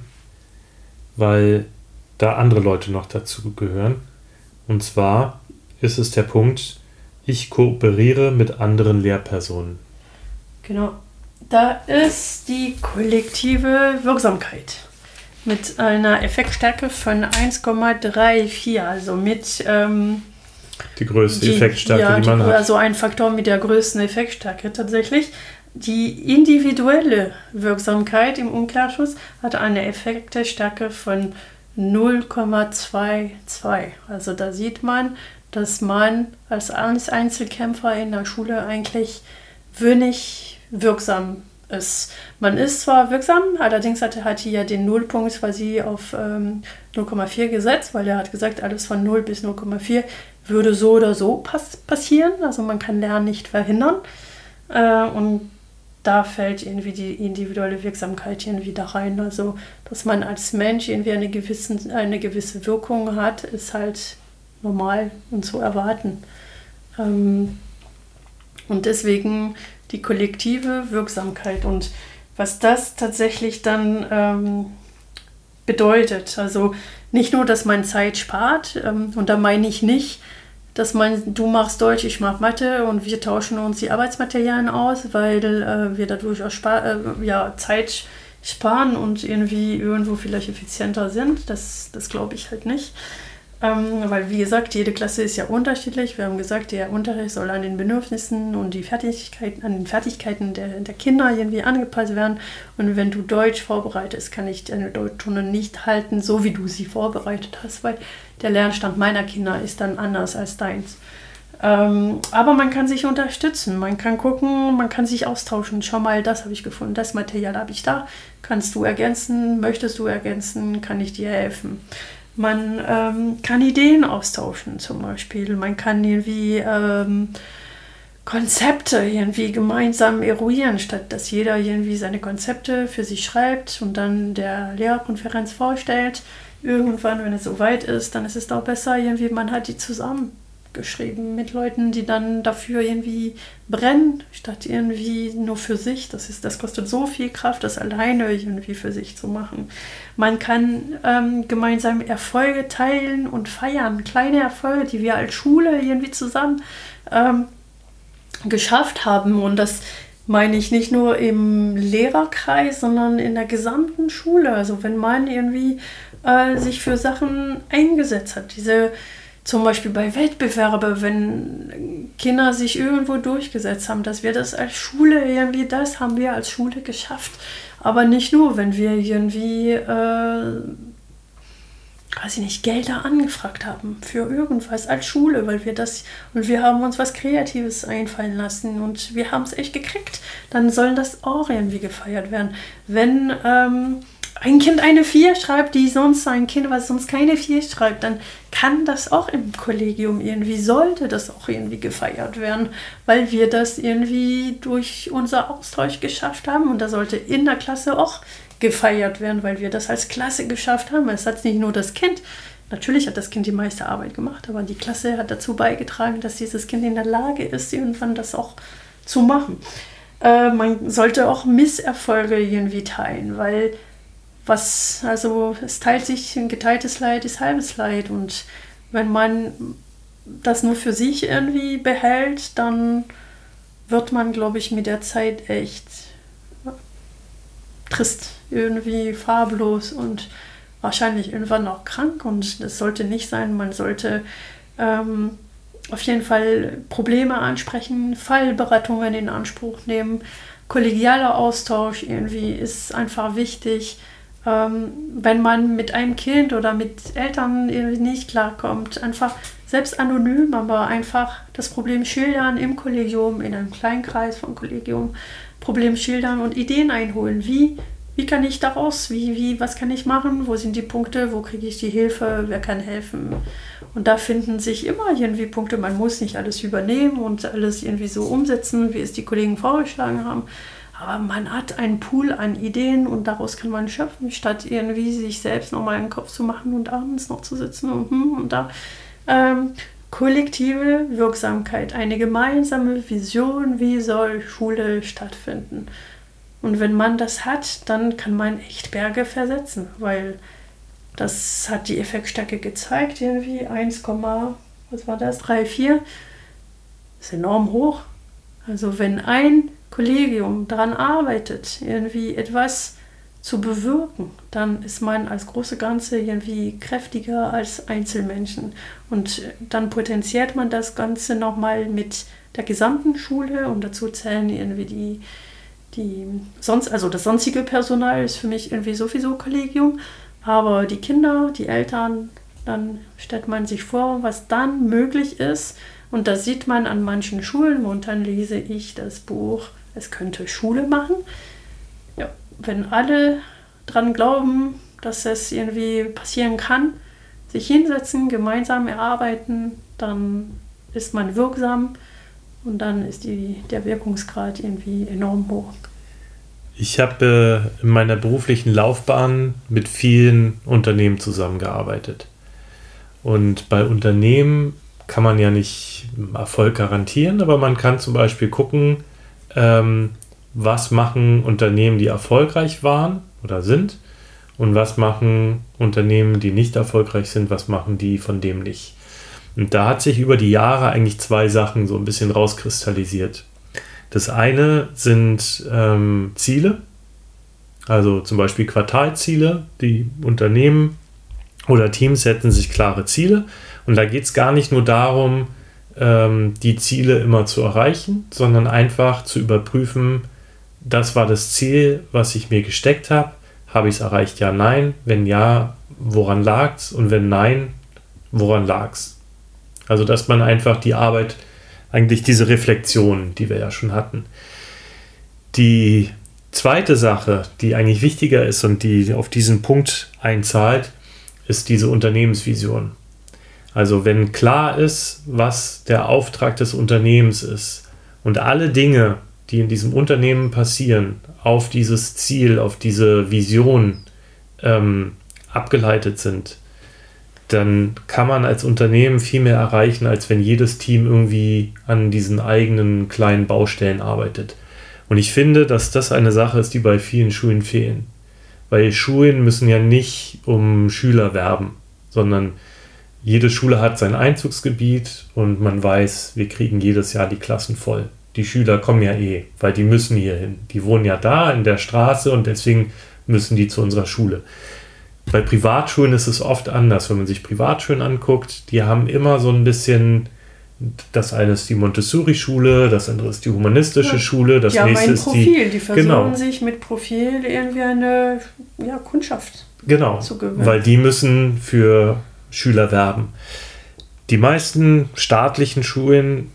weil da andere Leute noch dazu gehören. Und zwar ist es der Punkt, ich kooperiere mit anderen Lehrpersonen. Genau. Da ist die kollektive Wirksamkeit mit einer Effektstärke von eins Komma vierunddreißig, also mit ähm, die größte die, Effektstärke, ja, die man die, hat. Also ein Faktor mit der größten Effektstärke tatsächlich. Die individuelle Wirksamkeit im Umkehrschluss hat eine Effektstärke von null Komma zweiundzwanzig. Also da sieht man, dass man als Einzelkämpfer in der Schule eigentlich wenig wirksam ist. Man ist zwar wirksam, allerdings hat er ja den Nullpunkt quasi auf ähm, null Komma vier gesetzt, weil er hat gesagt, alles von null bis null Komma vier würde so oder so pass- passieren. Also man kann Lernen nicht verhindern. Äh, und da fällt irgendwie die individuelle Wirksamkeit irgendwie da rein. Also, dass man als Mensch irgendwie eine gewisse, eine gewisse Wirkung hat, ist halt normal und zu erwarten. Ähm, und deswegen die kollektive Wirksamkeit und was das tatsächlich dann ähm, bedeutet. Also nicht nur, dass man Zeit spart, ähm, und da meine ich nicht, dass man, du machst Deutsch, ich mache Mathe und wir tauschen uns die Arbeitsmaterialien aus, weil äh, wir dadurch auch spar- äh, ja, Zeit sparen und irgendwie irgendwo vielleicht effizienter sind. Das, das glaube ich halt nicht. Ähm, weil, wie gesagt, jede Klasse ist ja unterschiedlich. Wir haben gesagt, der Unterricht soll an den Bedürfnissen und die Fertigkeiten, an den Fertigkeiten der, der Kinder irgendwie angepasst werden. Und wenn du Deutsch vorbereitest, kann ich deine Deutschstunde nicht halten, so wie du sie vorbereitet hast, weil der Lernstand meiner Kinder ist dann anders als deins. Ähm, aber man kann sich unterstützen, man kann gucken, man kann sich austauschen. Schau mal, das habe ich gefunden, das Material habe ich da. Kannst du ergänzen, möchtest du ergänzen, kann ich dir helfen. Man ähm, kann Ideen austauschen zum Beispiel. Man kann irgendwie ähm, Konzepte irgendwie gemeinsam eruieren, statt dass jeder irgendwie seine Konzepte für sich schreibt und dann der Lehrerkonferenz vorstellt. Irgendwann, wenn es soweit ist, dann ist es doch besser, irgendwie man hat die zusammengeschrieben mit Leuten, die dann dafür irgendwie brennen, statt irgendwie nur für sich. Das ist, das kostet so viel Kraft, das alleine irgendwie für sich zu machen. Man kann ähm, gemeinsam Erfolge teilen und feiern, kleine Erfolge, die wir als Schule irgendwie zusammen ähm, geschafft haben. Und das meine ich nicht nur im Lehrerkreis, sondern in der gesamten Schule. Also wenn man irgendwie äh, sich für Sachen eingesetzt hat, diese zum Beispiel bei Wettbewerben, wenn Kinder sich irgendwo durchgesetzt haben, dass wir das als Schule irgendwie, das haben wir als Schule geschafft. Aber nicht nur, wenn wir irgendwie, äh, weiß ich nicht, Gelder angefragt haben für irgendwas als Schule, weil wir das, und wir haben uns was Kreatives einfallen lassen und wir haben es echt gekriegt, dann soll das auch irgendwie gefeiert werden. Wenn ähm, ein Kind eine vier schreibt, die sonst ein Kind, was sonst keine vier schreibt, dann kann das auch im Kollegium irgendwie, sollte das auch irgendwie gefeiert werden, weil wir das irgendwie durch unser Austausch geschafft haben und da sollte in der Klasse auch gefeiert werden, weil wir das als Klasse geschafft haben. Es hat nicht nur das Kind, natürlich hat das Kind die meiste Arbeit gemacht, aber die Klasse hat dazu beigetragen, dass dieses Kind in der Lage ist, irgendwann das auch zu machen. Äh, man sollte auch Misserfolge irgendwie teilen, weil was, also es teilt sich, ein geteiltes Leid ist halbes Leid und wenn man das nur für sich irgendwie behält, dann wird man, glaube ich, mit der Zeit echt trist, irgendwie farblos und wahrscheinlich irgendwann auch krank und das sollte nicht sein. Man sollte ähm, auf jeden Fall Probleme ansprechen, Fallberatungen in Anspruch nehmen, kollegialer Austausch irgendwie ist einfach wichtig. Ähm, wenn man mit einem Kind oder mit Eltern irgendwie nicht klarkommt, einfach selbst anonym, aber einfach das Problem schildern im Kollegium, in einem kleinen Kreis vom Kollegium, Problem schildern und Ideen einholen. Wie, wie kann ich daraus, wie, wie, was kann ich machen, wo sind die Punkte, wo kriege ich die Hilfe, wer kann helfen? Und da finden sich immer irgendwie Punkte, man muss nicht alles übernehmen und alles irgendwie so umsetzen, wie es die Kollegen vorgeschlagen haben. Aber man hat einen Pool an Ideen und daraus kann man schöpfen, statt irgendwie sich selbst nochmal in den Kopf zu machen und abends noch zu sitzen und, und da. Ähm, kollektive Wirksamkeit, eine gemeinsame Vision, wie soll Schule stattfinden. Und wenn man das hat, dann kann man echt Berge versetzen, weil das hat die Effektstärke gezeigt, irgendwie eins, was war das, drei, vier, ist enorm hoch. Also wenn ein Kollegium daran arbeitet, irgendwie etwas zu bewirken, dann ist man als große Ganze irgendwie kräftiger als Einzelmenschen. Und dann potenziert man das Ganze nochmal mit der gesamten Schule und dazu zählen irgendwie die, die sonst, also das sonstige Personal ist für mich irgendwie sowieso Kollegium, aber die Kinder, die Eltern, dann stellt man sich vor, was dann möglich ist. Und das sieht man an manchen Schulen und dann lese ich das Buch Es könnte Schule machen. Ja, wenn alle dran glauben, dass es irgendwie passieren kann, sich hinsetzen, gemeinsam erarbeiten, dann ist man wirksam und dann ist die, der Wirkungsgrad irgendwie enorm hoch. Ich habe äh, in meiner beruflichen Laufbahn mit vielen Unternehmen zusammengearbeitet. Und bei Unternehmen kann man ja nicht Erfolg garantieren, aber man kann zum Beispiel gucken, ähm, was machen Unternehmen, die erfolgreich waren oder sind und was machen Unternehmen, die nicht erfolgreich sind, was machen die von dem nicht. Und da hat sich über die Jahre eigentlich zwei Sachen so ein bisschen rauskristallisiert. Das eine sind ähm, Ziele, also zum Beispiel Quartalziele. Die Unternehmen oder Teams setzen sich klare Ziele und da geht es gar nicht nur darum, ähm, die Ziele immer zu erreichen, sondern einfach zu überprüfen, das war das Ziel, was ich mir gesteckt habe. Habe ich es erreicht? Ja, nein. Wenn ja, woran lag es? Und wenn nein, woran lag es? Also, dass man einfach die Arbeit, eigentlich diese Reflexion, die wir ja schon hatten. Die zweite Sache, die eigentlich wichtiger ist und die auf diesen Punkt einzahlt, ist diese Unternehmensvision. Also wenn klar ist, was der Auftrag des Unternehmens ist und alle Dinge, die in diesem Unternehmen passieren, auf dieses Ziel, auf diese Vision ähm, abgeleitet sind, dann kann man als Unternehmen viel mehr erreichen, als wenn jedes Team irgendwie an diesen eigenen kleinen Baustellen arbeitet. Und ich finde, dass das eine Sache ist, die bei vielen Schulen fehlen. Weil Schulen müssen ja nicht um Schüler werben, sondern jede Schule hat sein Einzugsgebiet und man weiß, wir kriegen jedes Jahr die Klassen voll. Die Schüler kommen ja eh, weil die müssen hier hin. Die wohnen ja da in der Straße und deswegen müssen die zu unserer Schule. Bei Privatschulen ist es oft anders, wenn man sich Privatschulen anguckt. Die haben immer so ein bisschen, das eine ist die Montessori-Schule, das andere ist die humanistische ja, Schule, das die nächste haben ein ist Profil. die... Die versuchen genau. sich mit Profil irgendwie eine ja, Kundschaft genau, zu gewinnen. Weil die müssen für Schüler werben. Die meisten staatlichen Schulen,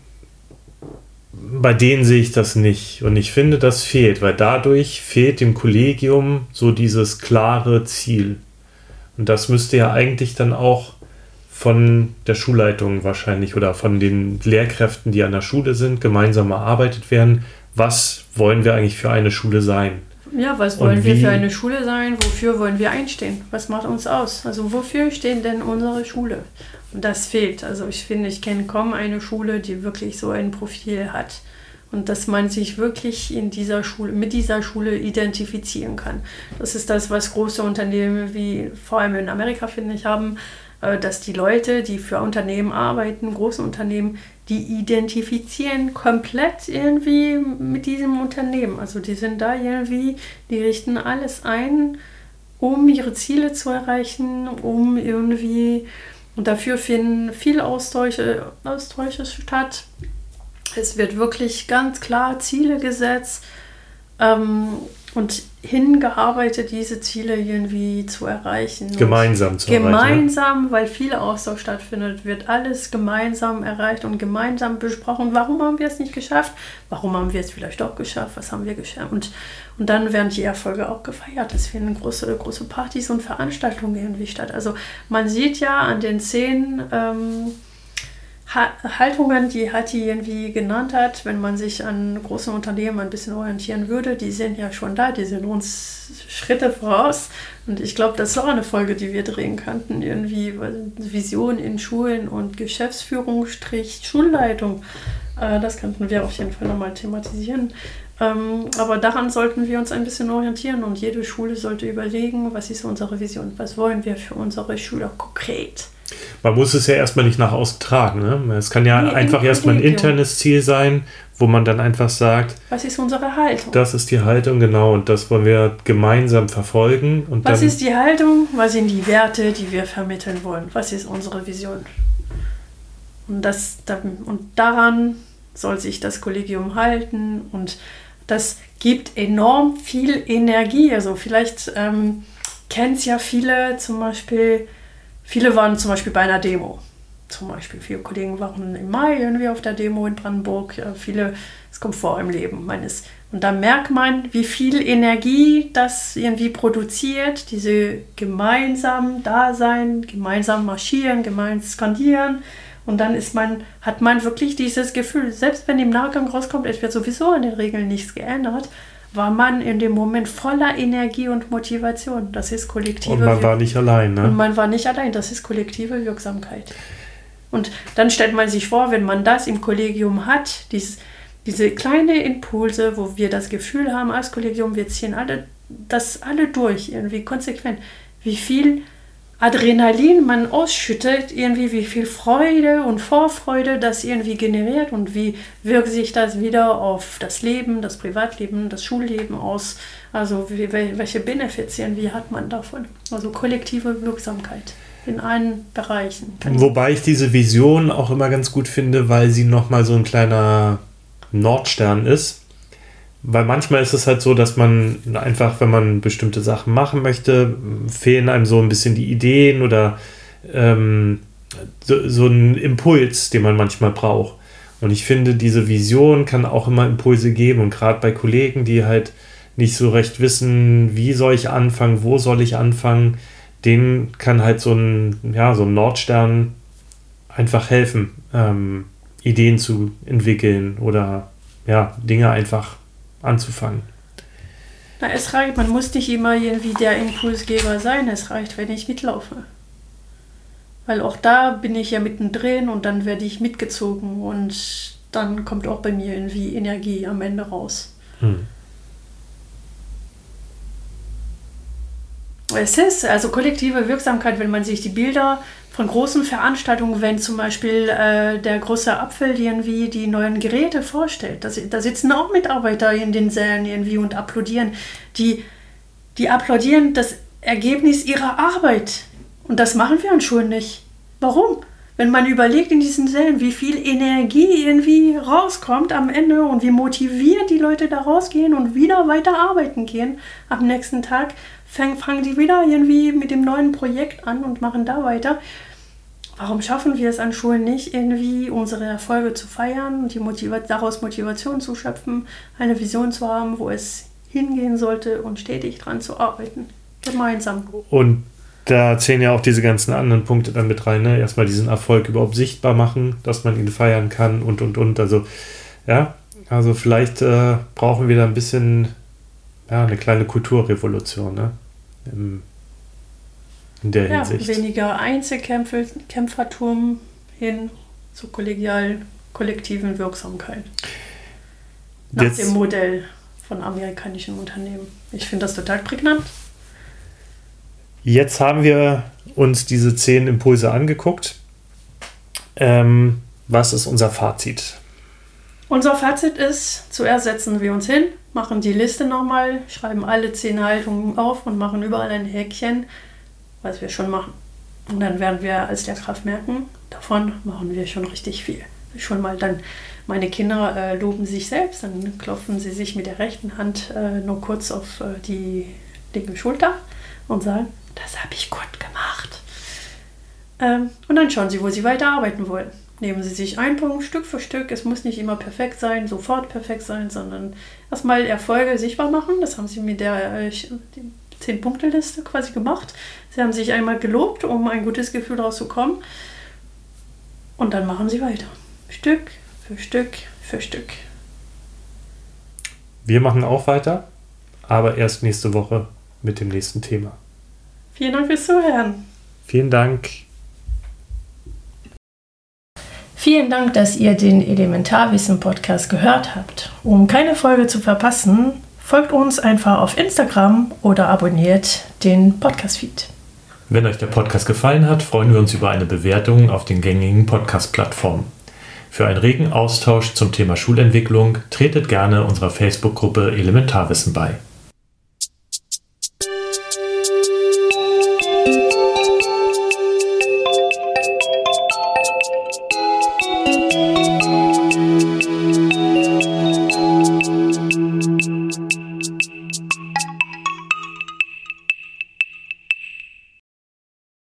bei denen sehe ich das nicht. Und ich finde, das fehlt, weil dadurch fehlt dem Kollegium so dieses klare Ziel. Und das müsste ja eigentlich dann auch von der Schulleitung wahrscheinlich oder von den Lehrkräften, die an der Schule sind, gemeinsam erarbeitet werden. Was wollen wir eigentlich für eine Schule sein? Ja, was wollen wir für eine Schule sein? Wofür wollen wir einstehen? Was macht uns aus? Also wofür stehen denn unsere Schule? Und das fehlt. Also ich finde, ich kenne kaum eine Schule, die wirklich so ein Profil hat. Und dass man sich wirklich in dieser Schule, mit dieser Schule identifizieren kann. Das ist das, was große Unternehmen wie vor allem in Amerika, finde ich, haben, dass die Leute, die für Unternehmen arbeiten, große Unternehmen, die identifizieren komplett irgendwie mit diesem Unternehmen. Also die sind da irgendwie, die richten alles ein, um ihre Ziele zu erreichen, um irgendwie, und dafür finden viele Austausche, Austausche statt. Es wird wirklich ganz klar Ziele gesetzt. Ähm, und hingearbeitet, diese Ziele irgendwie zu erreichen. Gemeinsam zu gemeinsam, erreichen. Gemeinsam, weil viel Austausch stattfindet, wird alles gemeinsam erreicht und gemeinsam besprochen. Warum haben wir es nicht geschafft? Warum haben wir es vielleicht doch geschafft? Was haben wir geschafft? Und, und dann werden die Erfolge auch gefeiert. Es finden große, große Partys und Veranstaltungen irgendwie statt. Also man sieht ja an den zehn ähm, Haltungen, die Hatti irgendwie genannt hat, wenn man sich an großen Unternehmen ein bisschen orientieren würde, die sind ja schon da, die sind uns Schritte voraus. Und ich glaube, das ist auch eine Folge, die wir drehen könnten, irgendwie Vision in Schulen und Geschäftsführung, Strich, Schulleitung. Äh, das könnten wir auf jeden Fall nochmal thematisieren. Ähm, aber daran sollten wir uns ein bisschen orientieren und jede Schule sollte überlegen, was ist unsere Vision, was wollen wir für unsere Schüler konkret. Man muss es ja erstmal nicht nach außen tragen. Ne? Es kann ja nee, einfach erstmal ein internes Ziel sein, wo man dann einfach sagt, was ist unsere Haltung? Das ist die Haltung, genau, und das wollen wir gemeinsam verfolgen. Und was dann, ist die Haltung? Was sind die Werte, die wir vermitteln wollen? Was ist unsere Vision? Und, das, und daran soll sich das Kollegium halten und das gibt enorm viel Energie. Also vielleicht ähm, kennen es ja viele zum Beispiel. Viele waren zum Beispiel bei einer Demo. Zum Beispiel viele Kollegen waren im Mai irgendwie auf der Demo in Brandenburg. Ja, viele, es kommt vor im Leben meines. Und da merkt man, wie viel Energie das irgendwie produziert. Diese gemeinsam Dasein, gemeinsam marschieren, gemeinsam skandieren. Und dann ist man, hat man wirklich dieses Gefühl, selbst wenn im Nachgang rauskommt, es wird sowieso an den Regeln nichts geändert, war man in dem Moment voller Energie und Motivation. Das ist kollektive Und man war nicht allein, ne? Und man war nicht allein, das ist kollektive Wirksamkeit. Und dann stellt man sich vor, wenn man das im Kollegium hat, dies, diese kleinen Impulse, wo wir das Gefühl haben, als Kollegium, wir ziehen alle, das alle durch, irgendwie konsequent, wie viel Adrenalin man ausschüttet, irgendwie wie viel Freude und Vorfreude das irgendwie generiert und wie wirkt sich das wieder auf das Leben, das Privatleben, das Schulleben aus, also wie, welche Benefits irgendwie hat man davon, also kollektive Wirksamkeit in allen Bereichen. Wobei ich diese Vision auch immer ganz gut finde, weil sie nochmal so ein kleiner Nordstern ist. Weil manchmal ist es halt so, dass man einfach, wenn man bestimmte Sachen machen möchte, fehlen einem so ein bisschen die Ideen oder ähm, so, so ein Impuls, den man manchmal braucht. Und ich finde, diese Vision kann auch immer Impulse geben. Und gerade bei Kollegen, die halt nicht so recht wissen, wie soll ich anfangen, wo soll ich anfangen, denen kann halt so ein, ja, so ein Nordstern einfach helfen, ähm, Ideen zu entwickeln oder ja, Dinge einfach anzufangen. Na, es reicht, man muss nicht immer irgendwie der Impulsgeber sein, es reicht, wenn ich mitlaufe. Weil auch da bin ich ja mittendrin und dann werde ich mitgezogen und dann kommt auch bei mir irgendwie Energie am Ende raus. Hm. Es ist also kollektive Wirksamkeit, wenn man sich die Bilder von großen Veranstaltungen, wenn zum Beispiel äh, der große Apfel irgendwie die neuen Geräte vorstellt. Das, da sitzen auch Mitarbeiter in den Sälen irgendwie und applaudieren. Die, die applaudieren das Ergebnis ihrer Arbeit. Und das machen wir an Schulen nicht. Warum? Wenn man überlegt in diesen Sälen, wie viel Energie irgendwie rauskommt am Ende und wie motiviert die Leute da rausgehen und wieder weiter arbeiten gehen am nächsten Tag, fang, fangen die wieder irgendwie mit dem neuen Projekt an und machen da weiter. Warum schaffen wir es an Schulen nicht, irgendwie unsere Erfolge zu feiern und die Motiva- daraus Motivation zu schöpfen, eine Vision zu haben, wo es hingehen sollte und stetig dran zu arbeiten, gemeinsam. Und da zählen ja auch diese ganzen anderen Punkte dann mit rein, ne? Erstmal diesen Erfolg überhaupt sichtbar machen, dass man ihn feiern kann und, und, und. Also, ja, also vielleicht äh, brauchen wir da ein bisschen, ja, eine kleine Kulturrevolution, ne? Im, in der ja, Hinsicht. Weniger Einzelkämpfertum hin zur kollegialen, kollektiven Wirksamkeit. Nach Jetzt, dem Modell von amerikanischen Unternehmen. Ich finde das total prägnant. Jetzt haben wir uns diese zehn Impulse angeguckt. Ähm, was ist unser Fazit? Unser Fazit ist, zuerst setzen wir uns hin, machen die Liste nochmal, schreiben alle zehn Haltungen auf und machen überall ein Häkchen, was wir schon machen. Und dann werden wir als Lehrkraft merken, davon machen wir schon richtig viel. Schon mal dann Meine Kinder äh, loben sich selbst, dann klopfen sie sich mit der rechten Hand äh, nur kurz auf äh, die linke Schulter und sagen, das habe ich gut gemacht. Ähm, und dann schauen sie, wo sie weiterarbeiten wollen. Nehmen sie sich einen Punkt Stück für Stück. Es muss nicht immer perfekt sein, sofort perfekt sein, sondern erstmal Erfolge sichtbar machen. Das haben sie mit der äh, zehn-Punkte-Liste quasi gemacht. Sie haben sich einmal gelobt, um ein gutes Gefühl daraus zu kommen. Und dann machen sie weiter. Stück für Stück für Stück. Wir machen auch weiter, aber erst nächste Woche mit dem nächsten Thema. Vielen Dank fürs Zuhören. Vielen Dank. Vielen Dank, dass ihr den Elementarwissen-Podcast gehört habt. Um keine Folge zu verpassen, folgt uns einfach auf Instagram oder abonniert den Podcast-Feed. Wenn euch der Podcast gefallen hat, freuen wir uns über eine Bewertung auf den gängigen Podcast-Plattformen. Für einen regen Austausch zum Thema Schulentwicklung tretet gerne unserer Facebook-Gruppe Elementarwissen bei.